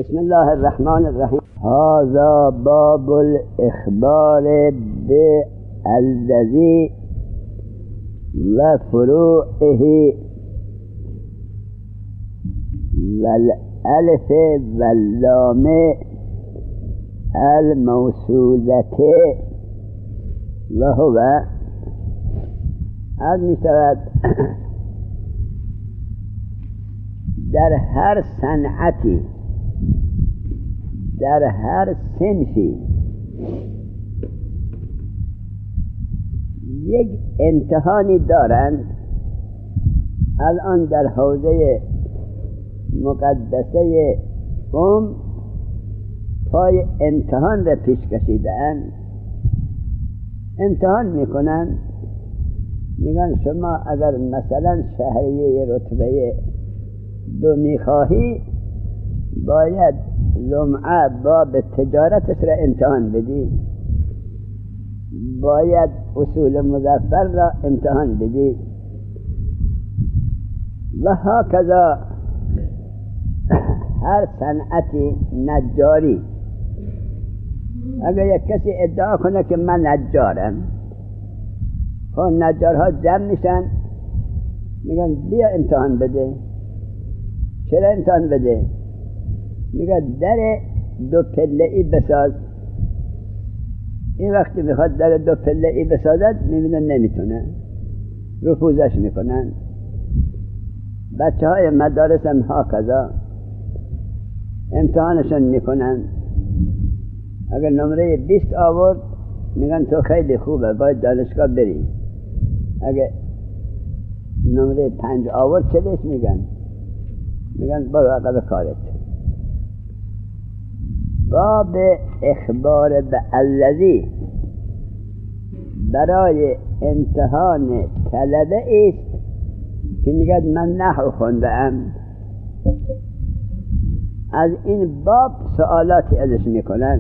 بسم الله الرحمن الرحیم. هذا باب الاخبار بالذی و فروعه والالف واللام الموصولة و هو از می شود در هر صنعتی، در هر صنفی یک امتحانی دارند. الان در حوزه مقدسه پای امتحان را پیش کشیدن. امتحان میکنن، میگن شما اگر مثلا شهریه رتبه 2 میخواهی باید لمعه باب تجارتش را امتحان بدی، باید اصول مظفر را امتحان بدی و هکذا هر صنعتی. نجاری، اگر یک کسی ادعا کنه که من نجارم، خب نجارها جمع میشن میگن بیا امتحان بده. چرا امتحان بده؟ میگه در 2 پله‌ای بساز. این وقتی میخواد در 2 پله‌ای بسازد میبینن نمیتونه، رفوزش میکنن. بچه های مدارس هم هاکذا امتحانشون میکنن. اگر نمره 20 آورد میگن تو خیلی خوبه باید دانشگاه بری. اگر نمره 5 آورد چه بهش میگن؟ میگن برو عقب کارت. باب اخبار بالذی برای امتحان طلبه است که میگه من نحو خوندم. از این باب سوالاتی ازش میکنن.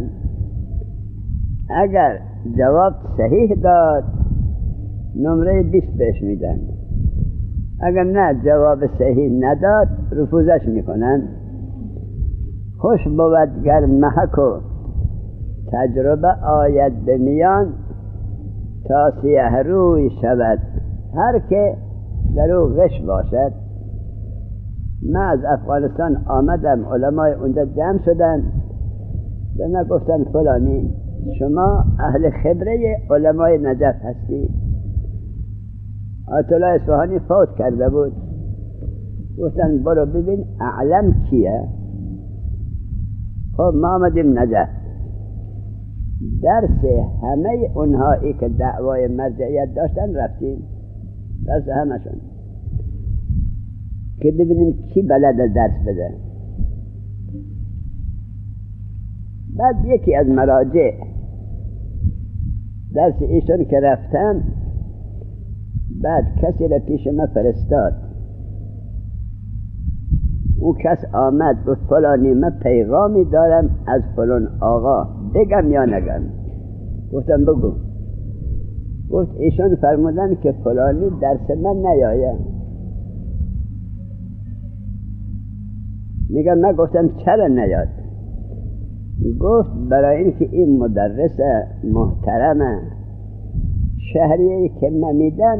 اگر جواب صحیح داد نمره 20 بهش میدن، اگر نه جواب صحیح نداد رفوزش میکنن. خوش بود گر محک و تجربه آید به میان، تا سیه روی شود هر که در او غش باشد. من از افغانستان آمدم، علمای اونجا جمع شدن به من گفتن فلانی شما اهل خبره علمای نجف هستی؟ آیت الله اصفهانی فوت کرده بود. گفتن برو ببین اعلم کیه. خب ما آمدیم نجف، درس همه اونهایی که دعوای مرجعیت داشتن رفتیم، درس همشون، که ببینیم کی بلد درس بده. بعد یکی از مراجع درس ایشون که رفتم، بعد کسی را پیش ما فرستاد. اون کس آمد گفت فلانی من پیغامی دارم از فلان آقا، بگم یا نگم؟ گفتم بگو. گفت ایشون فرمودن که فلانی درس من نیاید. میگم من گفتم چرا نیاد؟ گفت برای اینکه این مدرس محترمه، شهریه‌ای که من میدم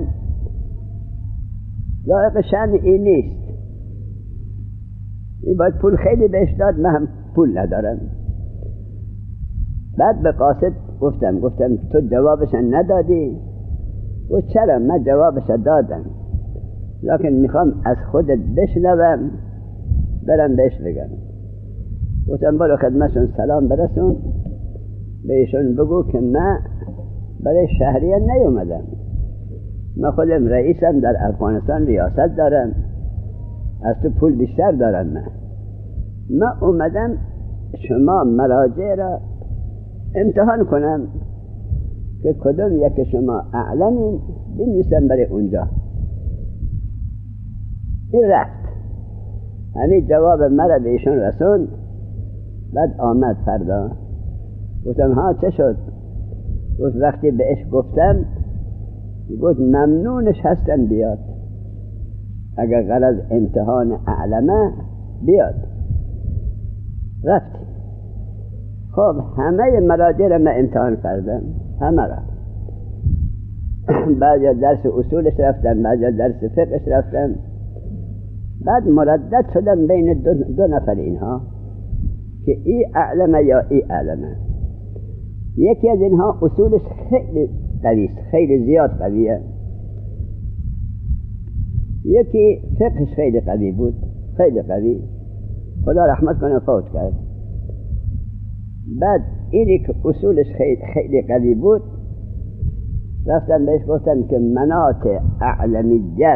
لایق شأن این نیست، این باید پول خیلی بهش داد، من هم پول ندارم. بعد به قاصد گفتم تو جوابش ندادی؟ گفت چرا من جوابش دادم، لکن میخوام از خودت بشنوم برم بهش بگم. گفتم برو خدمتشون سلام برسون، به ایشون بگو که من برای شهریه نیومدم، من خودم رئیسم، در افغانستان ریاست دارم، از تو پول بیشتر دارم. من اومدم شما مراجع را امتحان کنم که کدوم یک شما اعلمین بنویسم برای اونجا. این رفت، همین جواب مرا به ایشون رسون. بعد آمد فردا، گفتم ها چه شد؟ گفت وقتی بهش گفتم گفت ممنونش هستم بیاد، اگر غرض امتحان اعلمه بیاد. رفتیم. خب همه مراجع را من امتحان کردم، همه را. بعد درس اصولش رفتم، بعد درس فقهش رفتم. بعد مردد شدم بین دو نفر اینها که ای اعلمه یا ای اعلمه. یکی از اینها اصولش خیلی قوی است، خیلی زیاد قویه. یکی فقهش خیلی قوی بود، خیلی قوی، خدا رحمت کنه فوت کرد. بعد اینی که اصولش خیلی قوی بود، رفتم بهش گفتم که مناط اعلمیت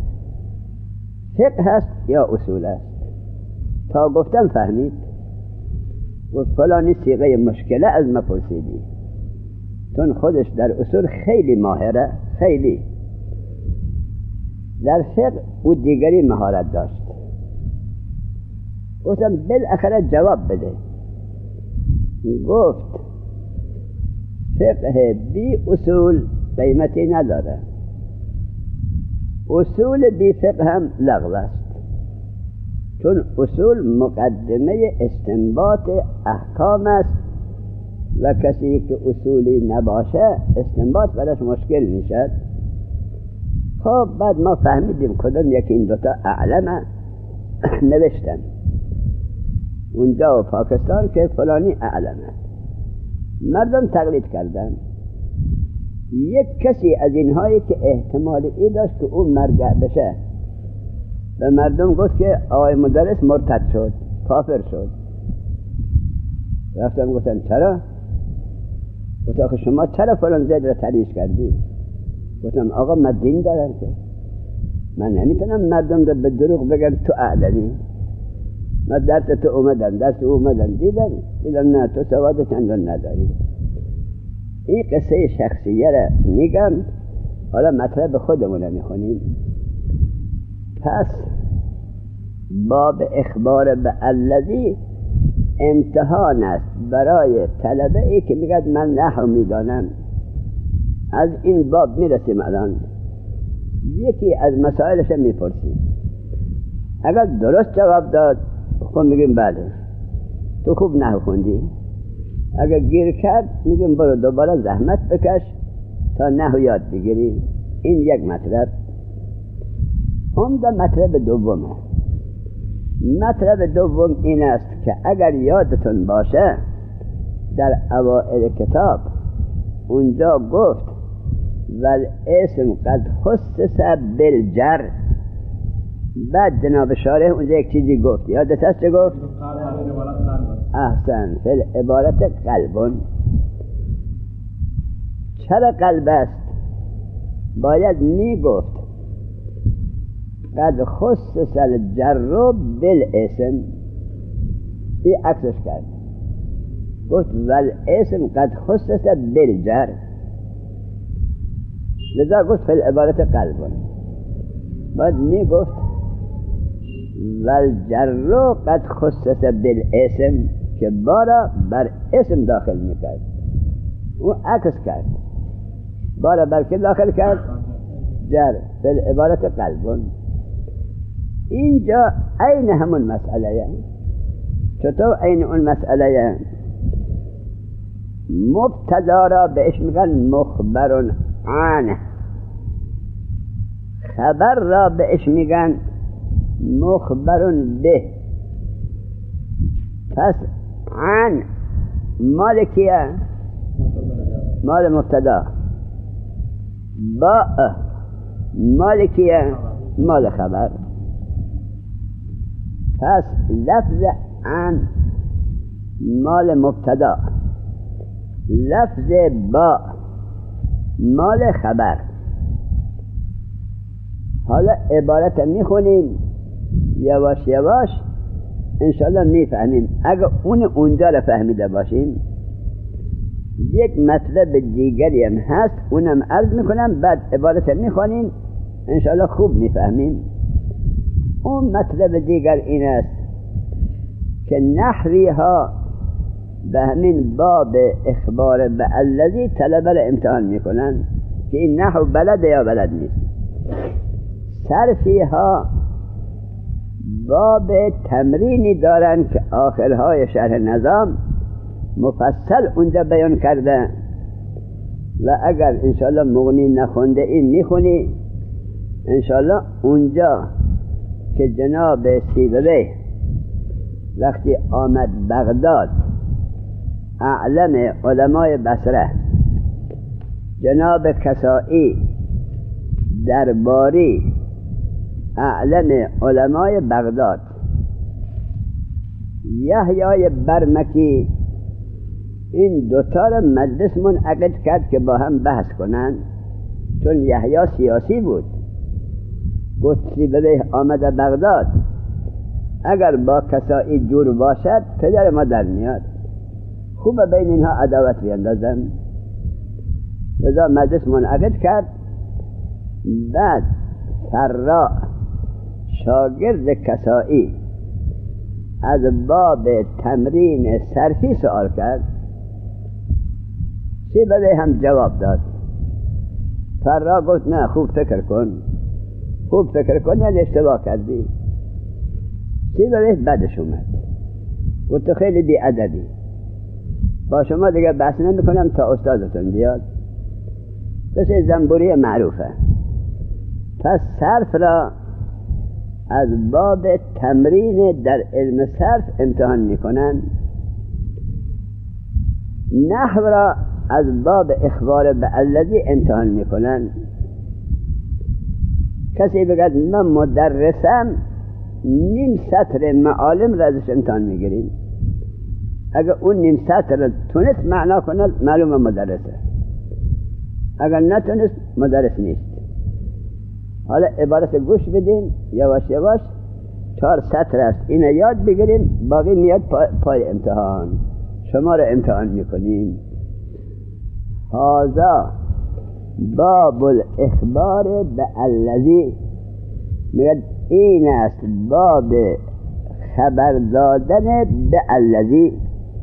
فقه هست یا اصول است؟ تا گفتم فهمید. گفت فلانی صیغه مشکله از ما پرسیدی، چون خودش در اصول خیلی ماهره، خیلی. در فقه او دیگری مهارت داشت. گفتم بالاخره جواب بده. گفت فقه بی اصول قیمتی نداره، اصول بی فقه هم لغو است، چون اصول مقدمه استنباط احکام است و کسی که اصولی نباشه استنباط براش مشکل میشد. خب بعد ما فهمیدیم کدوم یکی این دوتا اعلمه. نوشتن اونجا و پاکستان که فلانی اعلمه. مردم تقلید کردن. یک کسی از اینهایی که احتمال ای داشت که اون مرجع بشه به مردم گفت که آقای مدرس مرتد شد، کافر شد. رفتم گفتن چرا؟ گفتم آخه شما چرا فلان زید را ترویج کردی؟ گفتم آقا من دین دارم که من نمیتونم مردم را به دروغ بگم تو اعلمی. من درس تو اومدم، درس اومدم، دیدم نه تو سواد چندان نداری. این قصه شخصیه را میگم، حالا مطلب خودمون را میخونیم. پس باب اخبار به الذی امتحان است برای طلبه ای که میگه من نحو میدانم. از این باب میرسیم الان. یکی از مسائلش میپرسیم، اگر درست جواب داد خب میگیم بله تو خوب نحو خوندی. اگر گیر کرد میگیم برو دوباره زحمت بکش تا نحو یاد بگیری. این یک مطلب. مطلب دومه. مطلب دوم این است که اگر یادتون باشه در اوائل کتاب اونجا گفت والاسم قد خصص بالجر. بعد جناب شارح اونجا یک چیزی گفت، یادت هست چه گفت؟ احسن، فی العبارت قلبون. چرا قلب است؟ باید می گفت قد خصص الجر بالاسم. این عکسش کرد، گفت والاسم قد خصص بالجر، لذا گفت فی العبارت قلبون. باید می گفت والجر قد خصص بالاسم که بارا بر اسم داخل میکرد. او عکس کرد، بارا بر که داخل کرد؟ جر. فی العبارت قلبون. اینجا عین همون مسئله. چطور عین اون مسئله؟ مبتدا را بهش میگن مخبرون عنه، خبر را بهش میگن مخبرون به. پس عن مال کیه؟ مال مبتدا. با مال کیه؟ مال خبر. پس لفظ عن مال مبتدا، لفظ با مال خبر. حالا عبارت میخونیم یواش یواش انشالله میفهمیم. اگر اونجا را فهمیده باشیم یک مطلب دیگری هم هست، اونم عرض میکنم، بعد عبارت میخونیم انشالله خوب میفهمیم. اون مطلب دیگر این است که نحوی ها به همین باب اخبار به الذی طلبه را امتحان میکنن که این نحو بلد یا بلد نیست. صرفی ها باب تمرینی دارن که آخرهای شرح نظام مفصل اونجا بیان کرده و اگر انشاءالله مغنی نخونده این میخونی انشاءالله اونجا که جناب سیبوی وقتی آمد بغداد اعلم علمای بصره جناب کسائی درباری اعلم علمای بغداد یحیی برمکی این دوتا را مجلس منعقد کرد که با هم بحث کنن چون یحیی سیاسی بود گفت سیبوی آمده بغداد اگر با کسائی جور باشد پدر ما در میاد خوبه بین اینها عداوت بیندازن لذا مجلس منعقد کرد بعد فرا شاگرد کسائی از باب تمرین صرفی سوال کرد سیبوی هم جواب داد فرا گفت نه خوب فکر کن یعنی اشتباه کردی سیبوی بدش اومد گفت تو خیلی بی‌ادبی با شما دیگه بحث نمی کنم تا استادتون بیاد مثل زنبوری معروفه پس صرف را از باب تمرین در علم صرف امتحان میکنن نحو را از باب اخبار به الذی امتحان میکنن کسی بگد من مدرسم نیم سطر معالم را ازش امتحان میگیریم اگر اون نیم سطر را تونست معنا کنه معلومه مدرسه اگر نتونست مدرس نیست حالا عبارت گوش بدین یواش یواش 4 سطر است اینو یاد بگیریم باقی میاد پای امتحان شما را امتحان میکنیم هذا باب الاخبار به الذی میگه این است باب خبر دادن به الذی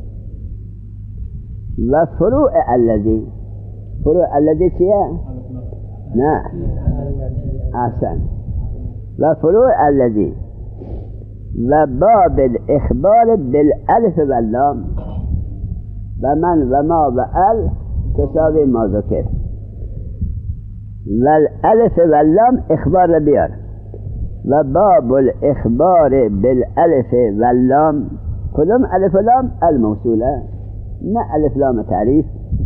و فروع الذی چیه؟ نه احسن و فروع الذی و باب الاخبار بالالف و اللام و من و ما و ال تساوی ما ذکر و الالف و اللام اخبار را بیار و باب الاخبار بالالف و اللام کدوم الف و لام؟ الموصوله نه الف لام تعریف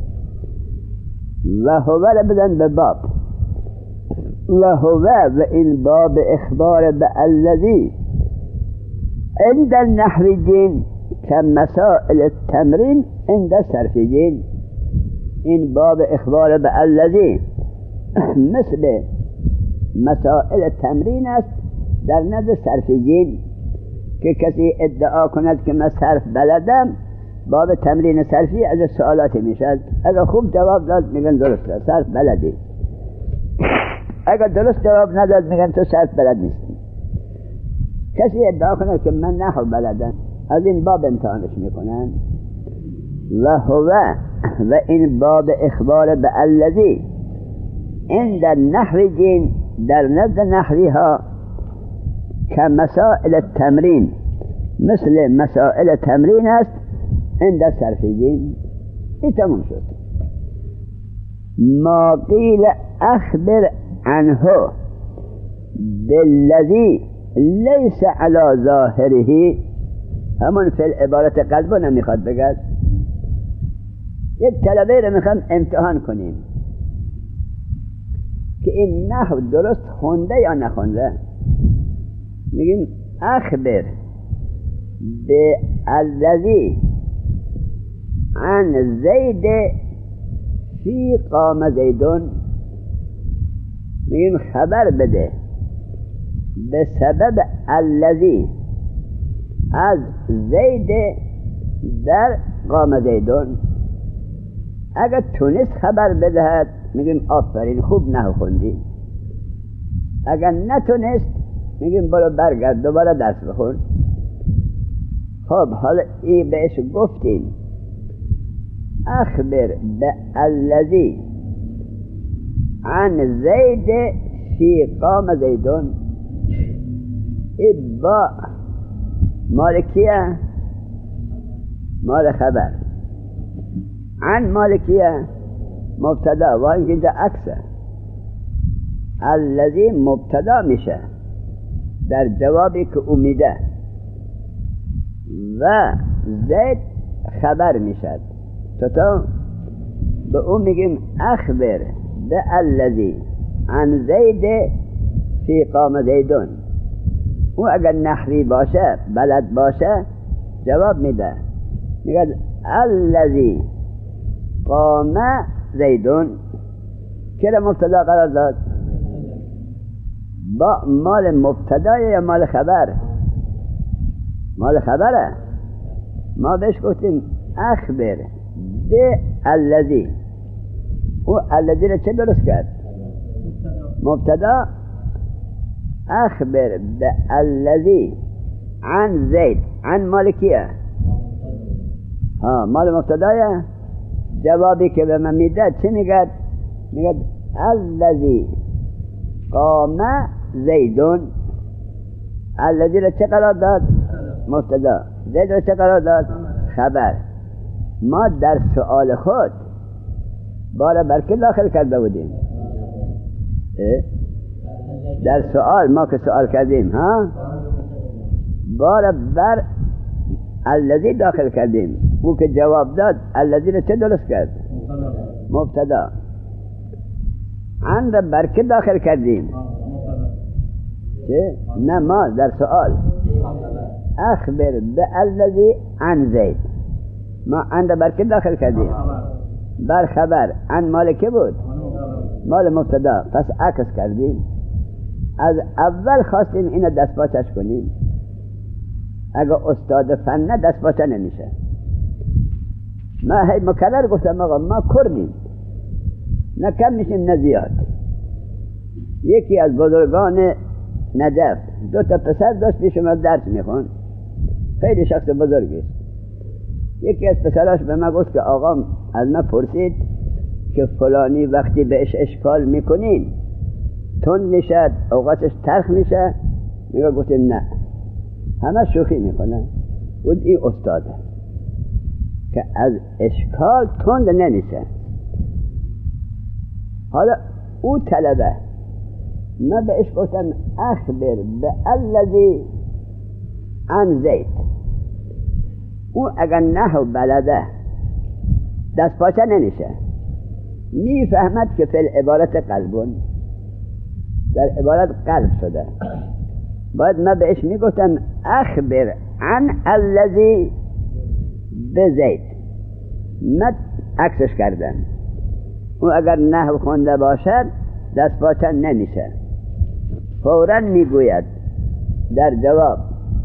و هو را بدن به باب و هو و این باب اخبار به الذی عند النحویین که مسائل التمرین عند الصرفیین این باب اخبار به الذی مثل مسائل تمرین است در نزد صرفیین که کسی ادعا کند که من صرف بلدم باب تمرین صرفی از سوالاتی میشد اگر خوب جواب داد میگن درسته صرف بلدی اگر درست جواب نداد میگن تو صرف بلد نیستی کسی ادعا کنه که من نحو بلدم از این باب امتحانش میکنن و هو و این باب اخبار به الذی عند النحویین در نزد نحوی ها که مسائل التمرین مثل مسائل تمرین است عند الصرفیین این تمام شد ما قیل اخبر عنه بالذی لیس علی ظاهره همون فی العبارت قلبو نمیخواد بگد یک طلبه رو میخوام امتحان کنیم که این نحو درست خونده یا نخونده میگیم اخبر به الذی عن زید فی قام زیدون میگیم خبر بده به سبب الذی از زید در قام زیدون اگر تونست خبر بدهد میگیم آفرین خوب نحو خوندی اگر نتونست میگیم برو برگرد دوباره درس بخون خب حالا ای بهش گفتیم اخبر به الذی عن زید فی قام زیدون با مال کیه؟ مال خبر. عن مال کیه؟ مبتدا. و اینجا عکسه، الذی مبتدا میشه در جوابی که او میده و زید خبر میشد. تو به او میگیم اخبر به الذی عن زید فی قام زیدون. او اگر نحوی باشه، بلد باشه، جواب میده، میگه الذی قام زیدون. که مبتدا قرار داد؟ با مال مبتدای یا مال خبر؟ مال خبره. ما بهش گفتیم اخبر به الذی. او الذی را چه درست کرد؟ مبتدا. اخبر به الذی عن زید. عن مال کیه؟ مال مبتدایه. جوابی که به من میده چه میگه؟ میگه الذی قام زیدون. الذی را چه قرار داد؟ مبتدا. زید را چه قرار داد؟ خبر. ما در سؤال خود بار برکه داخل کرده بودیم. در سؤال ما که سؤال کردیم بار بر الذی داخل کردیم. او که جواب داد الذی را چه درست کرد؟ مبتدا. عن را برکه داخل کردیم. چه؟ نه، ما در سؤال اخبر به الذی عن زید، ما عن را برکه داخل کردیم. بر خبر. عن مال که بود؟ مال مبتدا. پس عکس کردیم. از اول خواستیم اینو دست پاچش کنیم. اگه استاد فن دست پاچه نمیشه. ما هی مکرر گفتم آقا ما کردیم، نه کم میشیم نه زیاد. یکی از بزرگان نجف 2 پسر داشت پیش ما درس میخوند، خیلی شخص بزرگی است. یکی از پسراش به ما گفت که آقا از ما پرسید که فلانی وقتی بهش اشکال میکنین تند میشه، اوقاتش تلخ میشه؟ میگه گفتیم نه، همه شوخی میکنه. بود این استاده که از اشکال تند نمیشه. حالا او طلبه، ما بهش گفتم اخبر به الذی عن زید. او اگر نحو بلده دست پاچه نمیشه، میفهمد که فی العبارت قلبون، در عبارت قلب شده. باید ما بهش میگفتم اخبر عن الذی به زید. من عکسش کردم. او اگر نحو خونده باشد دست پاچه نمیشه، فوراً میگوید در جواب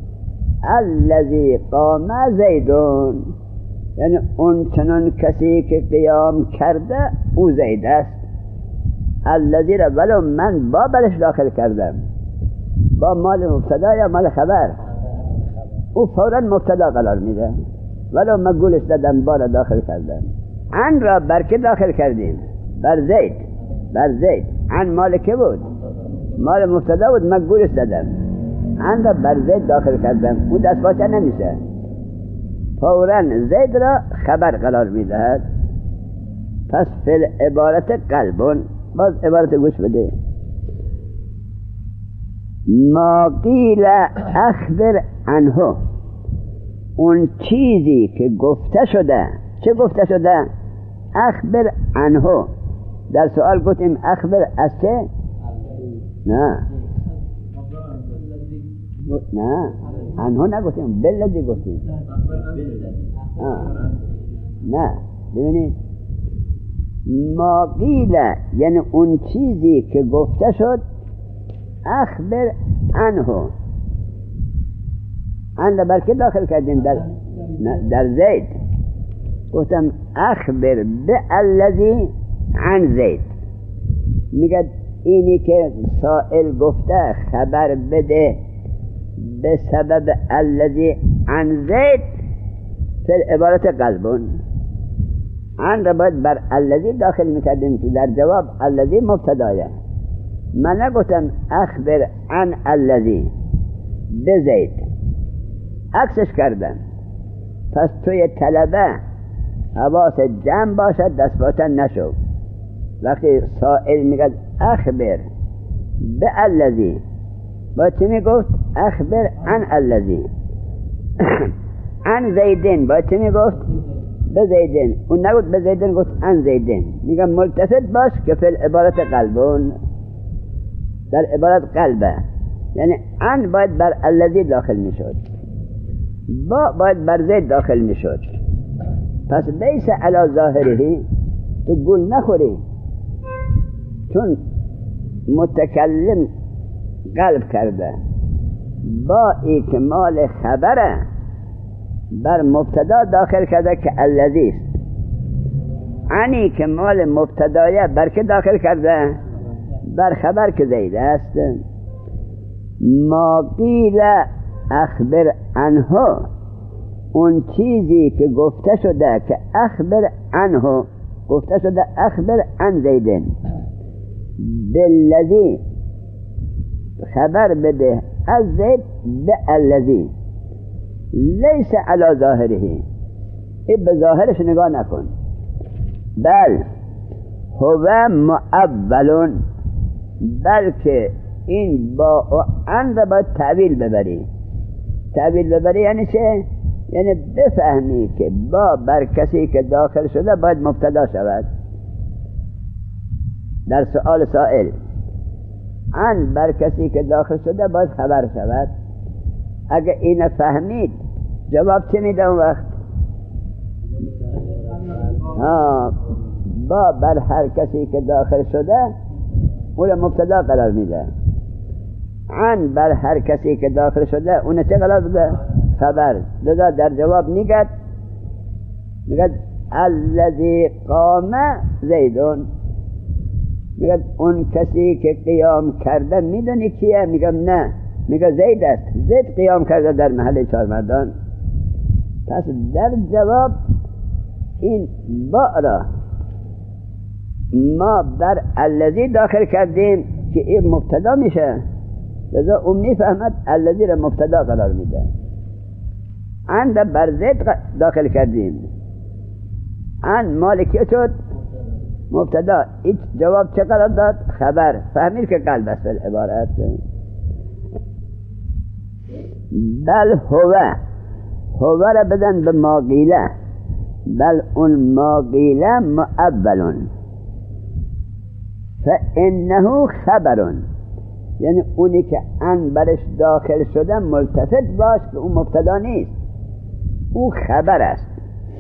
الذی قام زیدون، یعنی اون چنان کسی که قیام کرده او زید است. الذی را ولو من با برش داخل کردم، با مال مبتدا یا مال خبر، او فوراً مبتدا قرار میده. ولو من گولش دادم بار داخل کردم. عن را برکه داخل کردیم بر زید. بر زید. عن مال که بود؟ مال مبتدا بود، من گولش دادم. عن را بر زید داخل کردم، او دست پاچه نمیشه، فوراً زید را خبر قرار میدهد. پس فی العبارت قلبون. باز عبارت گوش بده. ما قیل اخبر عنه، اون چیزی که گفته شده. چه گفته شده؟ اخبر عنه. در سوال گفتیم اخبر از چه؟ نه عنه نگفتیم، بلدی گفتیم. نه ببینید، ما قیل یعنی اون چیزی که گفته شد، اخبر عنه. عن برکه داخل کردیم در زید. گفتم اخبر به الذی عن زید. میگه اینی که سائل گفته خبر بده به سبب الذی عن زید، فی العبارت قلبون. عن را باید بر الذی داخل میکردیم که در جواب الذی مبتدایه. من نگفتم اخبر عن الذی به زید، عکسش کردن. پس توی طلبه حواس جمع باشد، دست باتن نشو. وقتی سائل میگه اخبر به الذی، با چی میگفت؟ اخبر عن الذی. عن زیدین با چی میگفت؟ به زیدین. اون نگفت به زیدین، گفت عن زیدین. میگه ملتفت باش که فی العبارت قلبون، در عبارت قلبه، یعنی عن باید بر الذی داخل میشد، با باید بر زید داخل میشد. پس لیس علی ظاهره، تو گول نخوری، چون متکلم قلب کرده با اکمال خبره بر مبتدا داخل کرده که الذی است. عنی که مال مبتدایه بر که داخل کرده؟ بر خبر که زید است. ما قیل اخبر عنه، اون چیزی که گفته شده که اخبر عنه، گفته شده اخبر عن زیدن، بالذی خبر بده از زید به الذی، لیس علی ظاهره، این به ظاهرش نگاه نکن، بل هو مؤول، بلکه این با عن را باید تعویل ببری. تعویل ببری یعنی چه؟ یعنی بفهمی که با بر کسی که داخل شده باید مبتدا شود در سؤال سائل، عن بر کسی که داخل شده باید خبر شود. اگه این فهمید جواب چه میده اون وقت؟ با بر هر کسی که داخل شده اون مبتدا قرار میده، عن بر هر کسی که داخل شده اون چه قرار بده؟ خبر. لذا در جواب میگه الذی قام زیدون، میگه اون کسی که قیام کرده میدونی کیه؟ میگم نه، میگه زید است، زید قیام کرده در محل چهار مردان. پس در جواب این با را ما بر الذی داخل کردیم که این مبتدا میشه، لذا اون میفهمد الذی را مبتدا قرار میده. عن بر زید داخل کردیم، عن مالکی شد مبتدا، این جواب چه قرار داد؟ خبر. فهمید که قلب است العبارت. بل هو را بدن به ما قیله، بل اون ما قیله مؤول فانه خبر، یعنی اونی که عن برش داخل شده ملتفت باش که اون مبتدا نیست، او خبر است.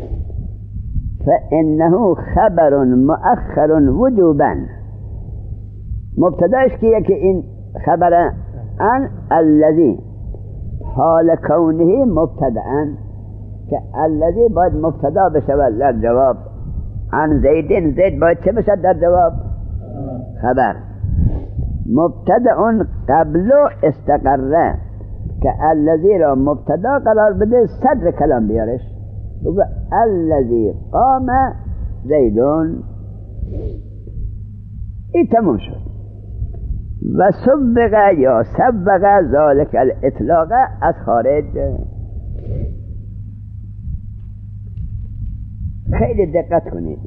فانه خبر مؤخر وجوبا، مبتداش کیه که این خبر عن الذی، حال کونه مبتدأ، که الذی باید مبتدا بشود در جواب. عن زیدین، زید باید چه بشد در جواب؟ خبر. مبتدأ قبل استقره، که الذی را مبتدا قرار بده، صدر کلام بیارش، بگو الذی قام زیدون، این تموم شد. و سبق یا سبق ذالک الاطلاق از خارج. خیلی دقت کنید،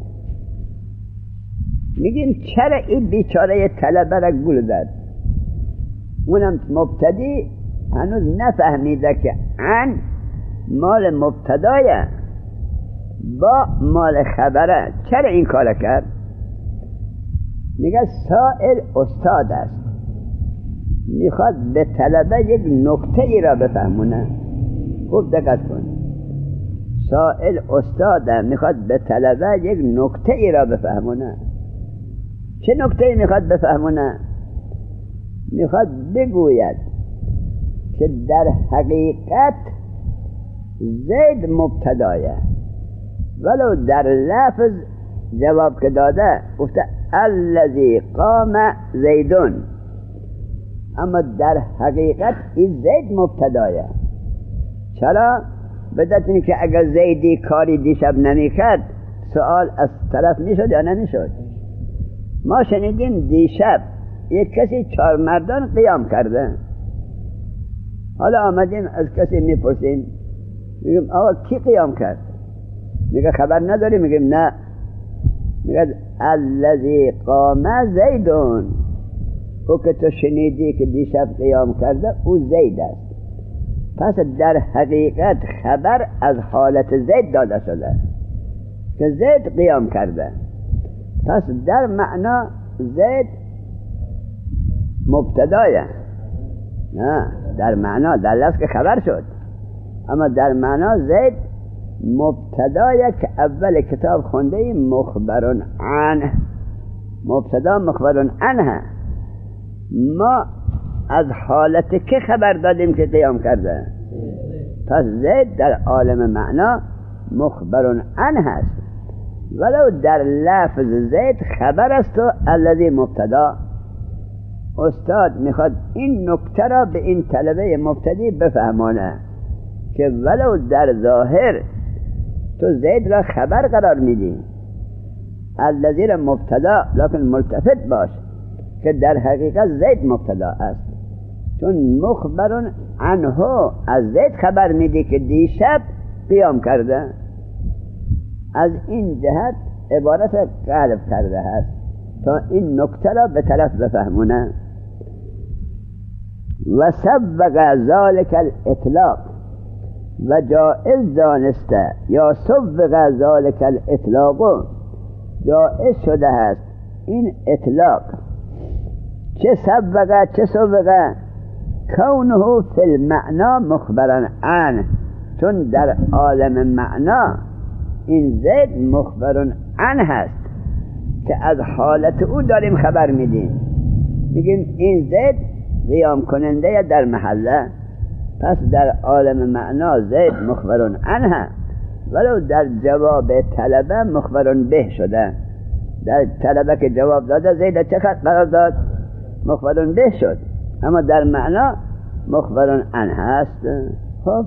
میگیم چرا این بیچاره طلبه را گول زد؟ اونم مبتدی هنوز نفهمیده که عن مال مبتدایه با مال خبره. چرا این کار کرد؟ میگه سائل استاد است، میخواد به طلبه یک نکته ای را بفهمونه. خوب دقت کن، سائل استاده، میخواد به طلبه یک نکته ای را بفهمونه. چه نکته ای میخواد بفهمونه؟ میخواد بگوید که در حقیقت زید مبتدایه، ولو در لفظ جواب که داده گفته الذی قام زیدون، اما در حقیقت این زید مبتدایه. چرا؟ بدتونی که اگر زیدی کاری دیشب نمیکرد سوال از طرف میشد یا نمیشد؟ ما شنیدیم دیشب یک کسی 4 مردان قیام کرده، حالا آمدیم از کسی میپرسیم میگیم آقا کی قیام کرد؟ میگه خبر نداری؟ میگیم نه. میگه الذی قام زیدون، او که تو شنیدی که دیشب قیام کرده او زید است. پس در حقیقت خبر از حالت زید داده شده که زید قیام کرده. پس در معنا زید مبتدایه، نه در معنا در لفظ که خبر شد، اما در معنا زید مبتدایه که اول کتاب خونده ای مخبرون عنه، مبتدا مخبرون عنه. ما از حالت که خبر دادیم که قیام کرده. پس زید در عالم معنا مخبرون عنه هست، ولو در لفظ زید خبر است و الذی مبتدا. استاد میخواد این نکته را به این طلبه مبتدی بفهمانه که ولو در ظاهر تو زید را خبر قرار میدی، الذی را مبتدا، لکن ملتفت باش که در حقیقت زید مبتدا است، چون مخبرون عنه از زید خبر میدی که دیشب قیام کرده. از این جهت عبارت قلب کرده است تا این نکته را به طرف بفهمونه. و سبق ذالک الاطلاق، و جائز دانسته یا سبق ذالک الاطلاق، جائز شده است این اطلاق. چه سبقه چه سبقه؟ کونه فی المعنا مخبرا عنه، چون در عالم معنا این زید مخبرون عنه هست که از حالت او داریم خبر میدیم. میگیم این زید قیام کننده در محله، پس در عالم معنا زید مخبرون عنه، ولو در جواب طلبه مخبرون به شده. در طلبه که جواب داده زید چه خط قرار داد؟ مخبرون به شد، اما در معنا مخبرون عنه هست. خب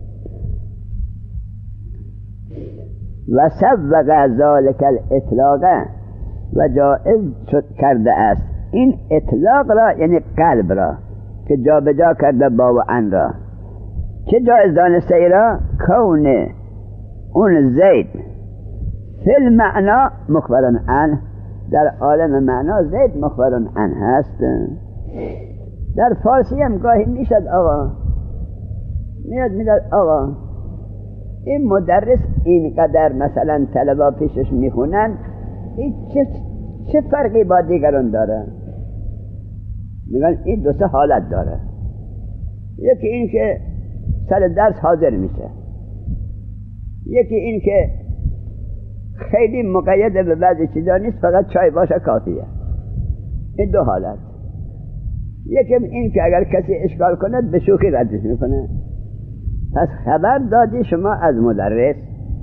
و سبق ذالک الاطلاق، و جائز شد کرده است این اطلاق را، یعنی قلب را که جا به جا کرده با و عن را. چه جایز دانسته ای را؟ کون اون زید فی المعنا مخبرن عنه، در عالم معنا زید مخبرن عنه هست. در فارسی هم گاهی میشد آقا میاد آقا این مدرس اینقدر مثلا طلبا پیشش میخونن، این چه فرقی با دیگران داره؟ میگن این دو سه حالت داره. یکی این که سر درس حاضر میشه، یکی این که خیلی مقید به بعضی چیزا نیست، فقط چای باشه کافیه. این دو حالت. یکی این که اگر کسی اشکال کند به شوخی ردش میکنه. پس خبر دادی شما از مدرس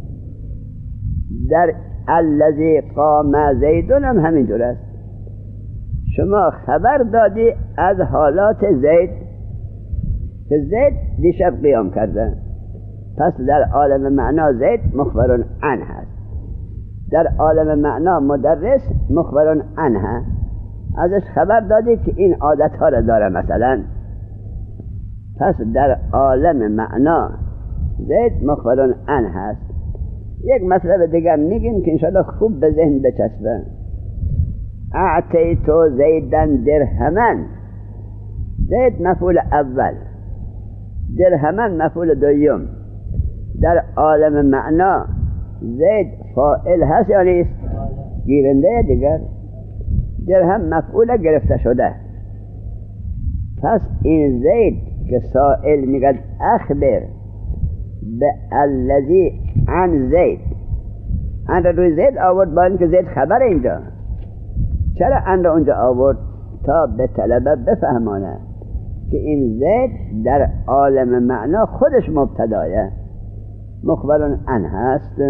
در الذی قام زیدون هم همینجور است. شما خبر دادی از حالات زید که زید دیشب قیام کرده، پس در عالم معنا زید مخبرون عنه هست. در عالم معنا مدرس مخبرون عنه، ازش خبر دادی که این عادت ها را داره مثلا. پس در عالم معنا زید مخبرون عنه هست. یک مطلب دیگر میگیم که انشاءالله خوب به ذهن بچسبه. اعطیتو زیدن درهمن، زید مفعول اول، درهمن مفعول دوم. در عالم معنا زید فاعل هست یا نیست؟ گیرنده دیگر. درهم مفعول گرفته شده. پس این زید که سائل میگد اخبر به الذی عن زید، عن روی زید آورد با اینکه زید خبر اینجا. چرا عن را اونجا آورد؟ تا به طلبه بفهمانه که این زید در عالم معنا خودش مبتدایه، مخبرون عن هست.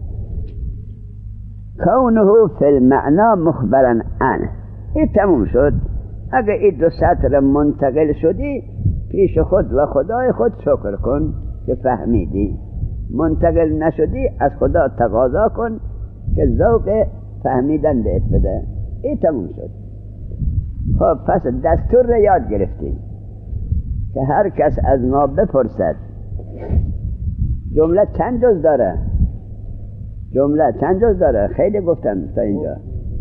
کونه فی المعنا مخبرن عنه. این تموم شد. اگه این دو سطر منتقل شدی پیش خود و خدای خود شکر کن که فهمیدی. منتقل نشدی از خدا تقاضا کن که ذوق فهمیدن بهت بده. این تموم شد. خب پس دستور را یاد گرفتیم که هر کس از ما بپرسد جمله چند جز داره؟ جمله چند جز داره؟ خیلی گفتم تا اینجا.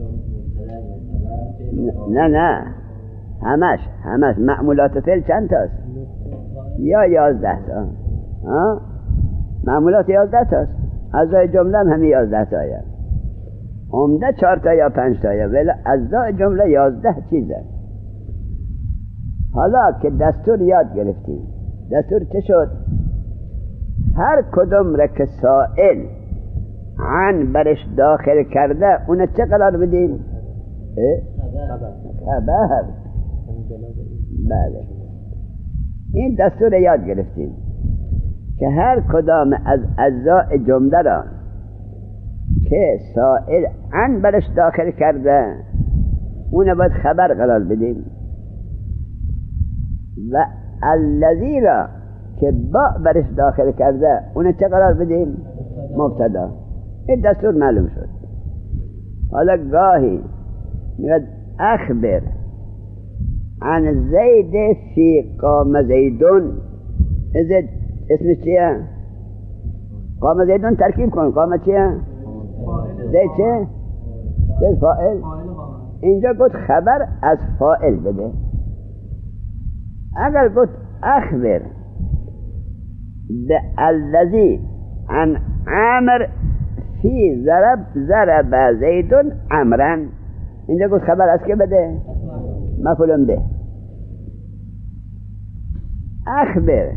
نه همش معمولات فعل چند تاست؟ یا 11 تا. معمولات 11 تاست. اعضای جمله هم همین 11 تایه. عمده 4 تا یا 5 تایه، ولی اعضای جمله 11 چیزه. حالا که دستور یاد گرفتیم، دستور چه شد؟ هر کدوم را که سائل عن برش داخل کرده اون چه قرار بدیم؟ خبر. بله، این دستور یاد گرفتیم که هر کدام از اجزاء جمله را که سائل عن برش داخل کرده اون باید خبر قرار بدیم، و الذی را که با برش داخل کرده اون چه قرار بدیم؟ مبتدا. این دستور معلوم شد. حالا گاهی میگه اخبر عن زید فی قام زیدون. اسمش چیه؟ قام زیدون ترکیب کن. قام چیه؟ زید چه؟ زید فاعل. اینجا گفت خبر از فاعل بده. اگر گفت اخبر الذی عن عامر فی ضرب زیدون عمرا، اینجا گفت خبر از که بده؟ مفعول به. اخبر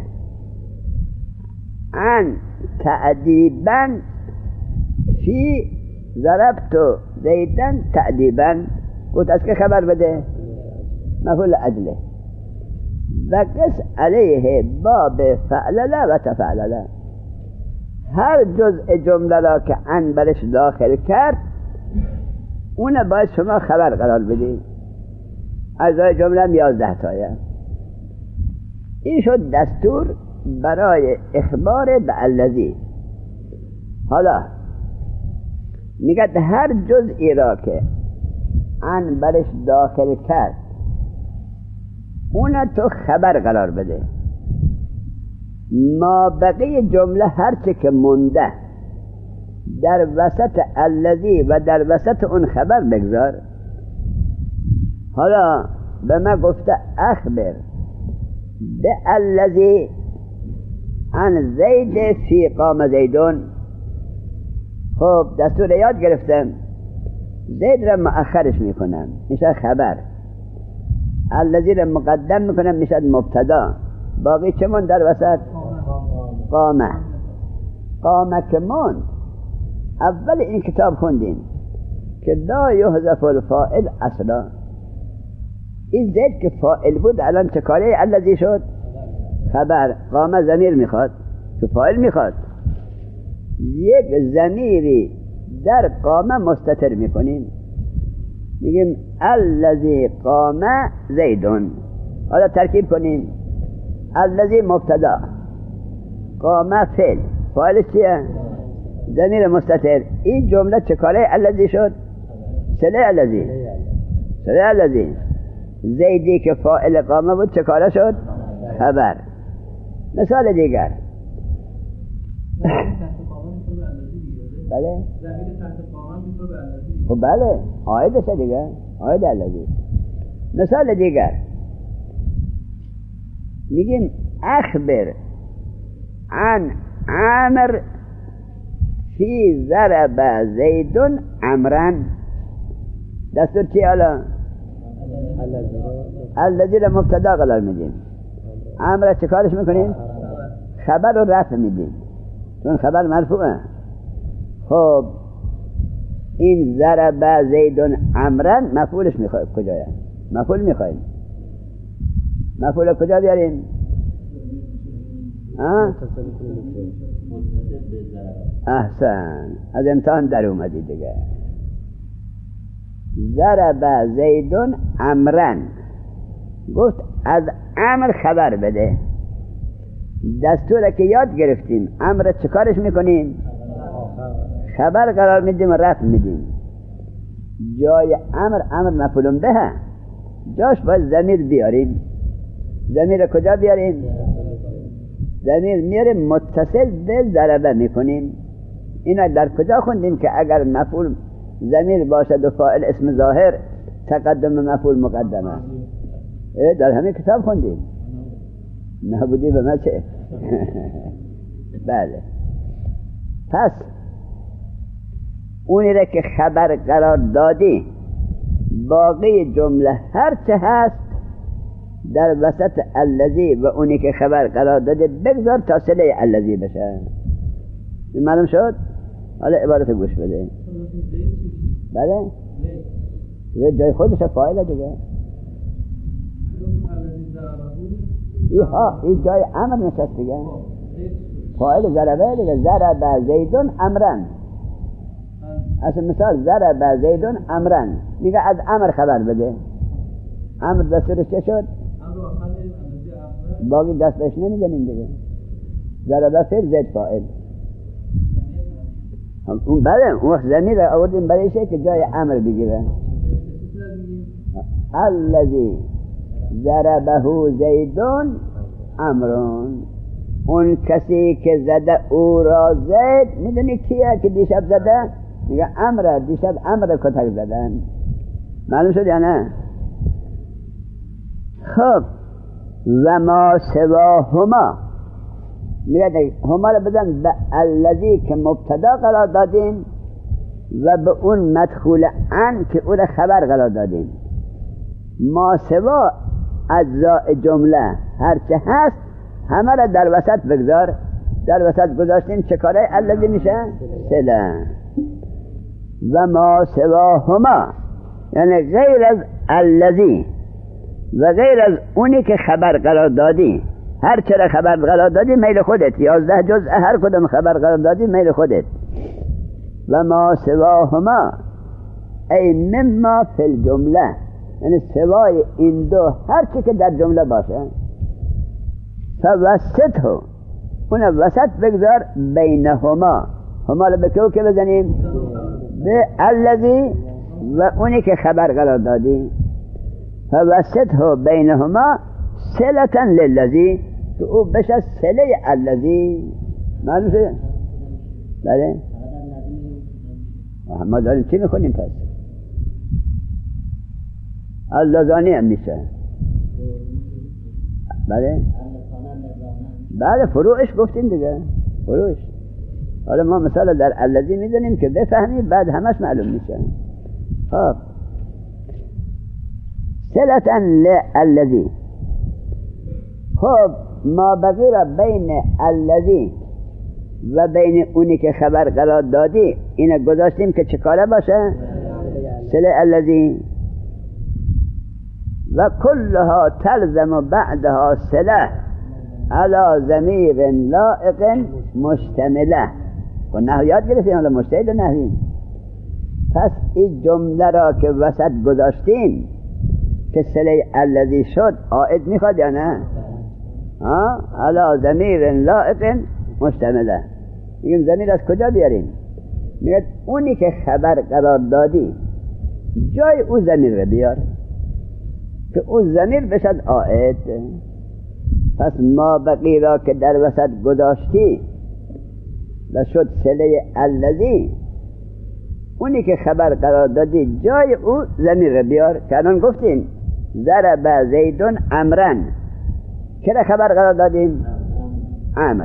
عن تأدیبا فی ضربت زیدن تأدیبا، گفت از که خبر بده؟ مفعول اجله. و قس علیه باب فعلله و تفعلله. هر جزء جمله را که عن برش داخل کرد اون باید شما خبر قرار بدید. اجزای جمله هم 11 تایه. این شد دستور برای اخبار به الذی. حالا میگه هر جزئی را که عن برش داخل کرد اون تو خبر قرار بده. ما بقیه جمله هرچه که مونده در وسط الذی و در وسط اون خبر بگذار. حالا به ما گفته اخبر به الذی عن زید فی قام زیدون. خب دستور یاد گرفتم، زید را مؤخرش میکنم میشه خبر، الذی را مقدم میکنم میشه مبتدا، باقی چه من در وسط؟ قامه که من اول این کتاب خوندین که لا یحذف الفاعل اصلا. این زید که فاعل بود الان چه کاره الذی شد؟ خبر. قامه ضمیر میخواد که فاعل میخواد. یک ضمیری در قامه مستتر میکنیم، میگیم الذی قام زیدون. حالا ترکیب کنیم، الذی مبتدا، قام فعل، فاعل چیه؟ ضمیر مستتر. این جمله چه کاره الذی شد؟ صله الذی. زیدی که فاعل قامه بود چه کاره شد؟ خبر. مثال دیگر بله؟ خب بله، آیدشه دیگه، آید الذی. مثال دیگر میگیم اخبر عن عامر فی ضرب زیدون عمرا. دستور چی حالا؟ الذی را مبتدا قرار میدیم، عامر چه کارش میکنیم؟ خبر رو رفع میدیم چون خبر مرفوعه. خب این ضرب زیدون عمرا مفعولش میخوایم کجاست؟ مفعول میخوایم، مفعول کجا بیاریم؟ احسن، از امتحان در اومدی دیگه. ضرب زیدون عمرا، گفت از امر خبر بده. دستوره که یاد گرفتیم، امر چه کارش میکنیم؟ خبر قرار میدیم و رفع میدیم. جای امر مفعول به، جاش باید ضمیر بیاریم. ضمیر کجا بیاریم؟ ضمیر میاریم متصل به ضربه میکنیم. اینا در کجا خوندیم که اگر مفعول ضمیر باشد و فاعل اسم ظاهر تقدم مفعول مقدمه؟ در همین کتاب خوندیم. نبودی به من چه؟ بله. پس اونی را که خبر قرار دادی باقی جمله هر چه هست در وسط الذی و اونی که خبر قرار داده بگذار تا صله الذی بشه. معلوم شد؟ حالا عبارت گوش بده. بله؟ یه جای خودش فاعله دیگه. این جای امر نشست دیگه. فاعل ضربه دیگه. ضرب زیدون امرن. اصلا مثال ضرب زیدون امرن، میگه از امر خبر بده. امر دستورش چه شد؟ باقی دست بهش نمیزنیم دیگه. ضربه فعل زید فاعل. اون بله اون وقت ضمیر آوردیم برایشه که جای امر بگیره. الذی ضربه زیدون امرون، اون کسی که زده او را زید. میدونی کیه که دیشب زده؟ میگه امر، دیشب امر کتک زدن. معلوم شد یا نه؟ خب و ما سواهما، میگه هما رو بدن به الذی که مبتدا قرار دادیم و به اون مدخول ان که او را خبر قرار دادیم. ما سوا اجزاء جمله هر چه هست همه را در وسط بگذار. در وسط گذاشتیم چه کاره الذی میشه؟ صله. و ما سواهما یعنی غیر از الذی و غیر از اونی که خبر قرار دادی. هر چرا خبر قرار دادی میل خودت. 11 جزء هر کدوم خبر قرار دادی میل خودت. و ما سواهما ای مما فی الجمله، یعنی سوای این دو هر چی که در جمله باشه. فوسطه، اون وسط بگذار بینهما. هما رو به که بزنیم؟ به الذی و اونی که خبر قرار دادی. فوسطه بینهما صلة للذی، تو او بشه صله الذی. معلوم شد؟ بله؟ ما داریم چی میخونیم پس؟ اللذانی هم میشه. بله؟ بله فروعش گفتیم دیگه. فروعش. حالا ما مثال در الذی میدونیم که بفهمیم بعد همش معلوم میشه. خب صلة للذی. خب ما بقی را بین الذی و بین اونی که خبر قرار دادی اینه گذاشتیم که چه کاره باشه؟ صله الذی. و کلها تلزم بعدها صله علی ضمیر لائق مشتمله. و نحو یاد گرفتیم حالا مشتهد نحویم. پس این جمله را که وسط گذاشتیم که صله الذی شد عائد میخواد یا نه؟ علی ضمیر لائق مشتمله. میگیم ضمیر از کجا بیاریم؟ میگه اونی که خبر قرار دادی جای او ضمیر رو بیار که او ضمیر بشد عائد. پس ما بقی را که در وسط گذاشتی و شد صله الذی، اونی که خبر قرار دادی جای او ضمیر رو بیار. که الان گفتیم ضرب زیدون امرن، که خبر قرار دادیم؟ امر.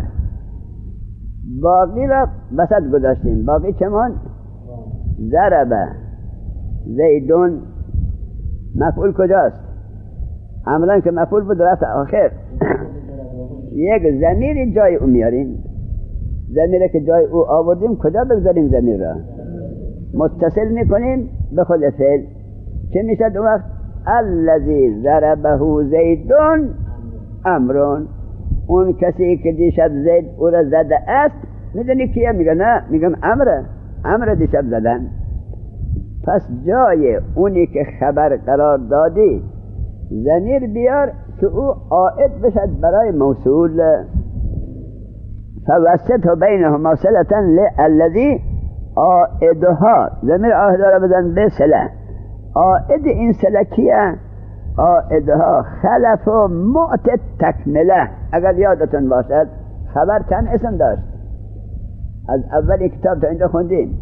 باقی را وسط گذاشتیم. باقی چمان؟ ضرب زیدون مفعول کجاست؟ امرن که مفعول بود رفت آخر. یک ضمیری جای او میاریم. ضمیری که جای او آوردیم کجا بگذاریم ضمیر را؟ متصل میکنیم به خود فعل. چه میشد اون وقت؟ الذی ضربه زیدون امرون، اون کسی که دیشب زید او را زده است. میدونی کیه؟ میگه نه، میگم امر دیشب زدن. پس جای اونی که خبر قرار دادی ضمیر بیار که او عائد بشد برای موصول. فوسطه بینهما صلة للذی عائدها، ضمیر عائدها را بدن به صله. عائد این صله کیه؟ عائدها خلف و معت تکمله. اگر یادتون باشد خبر چند اسم داشت؟ از اول کتاب تا اینجا خوندیم.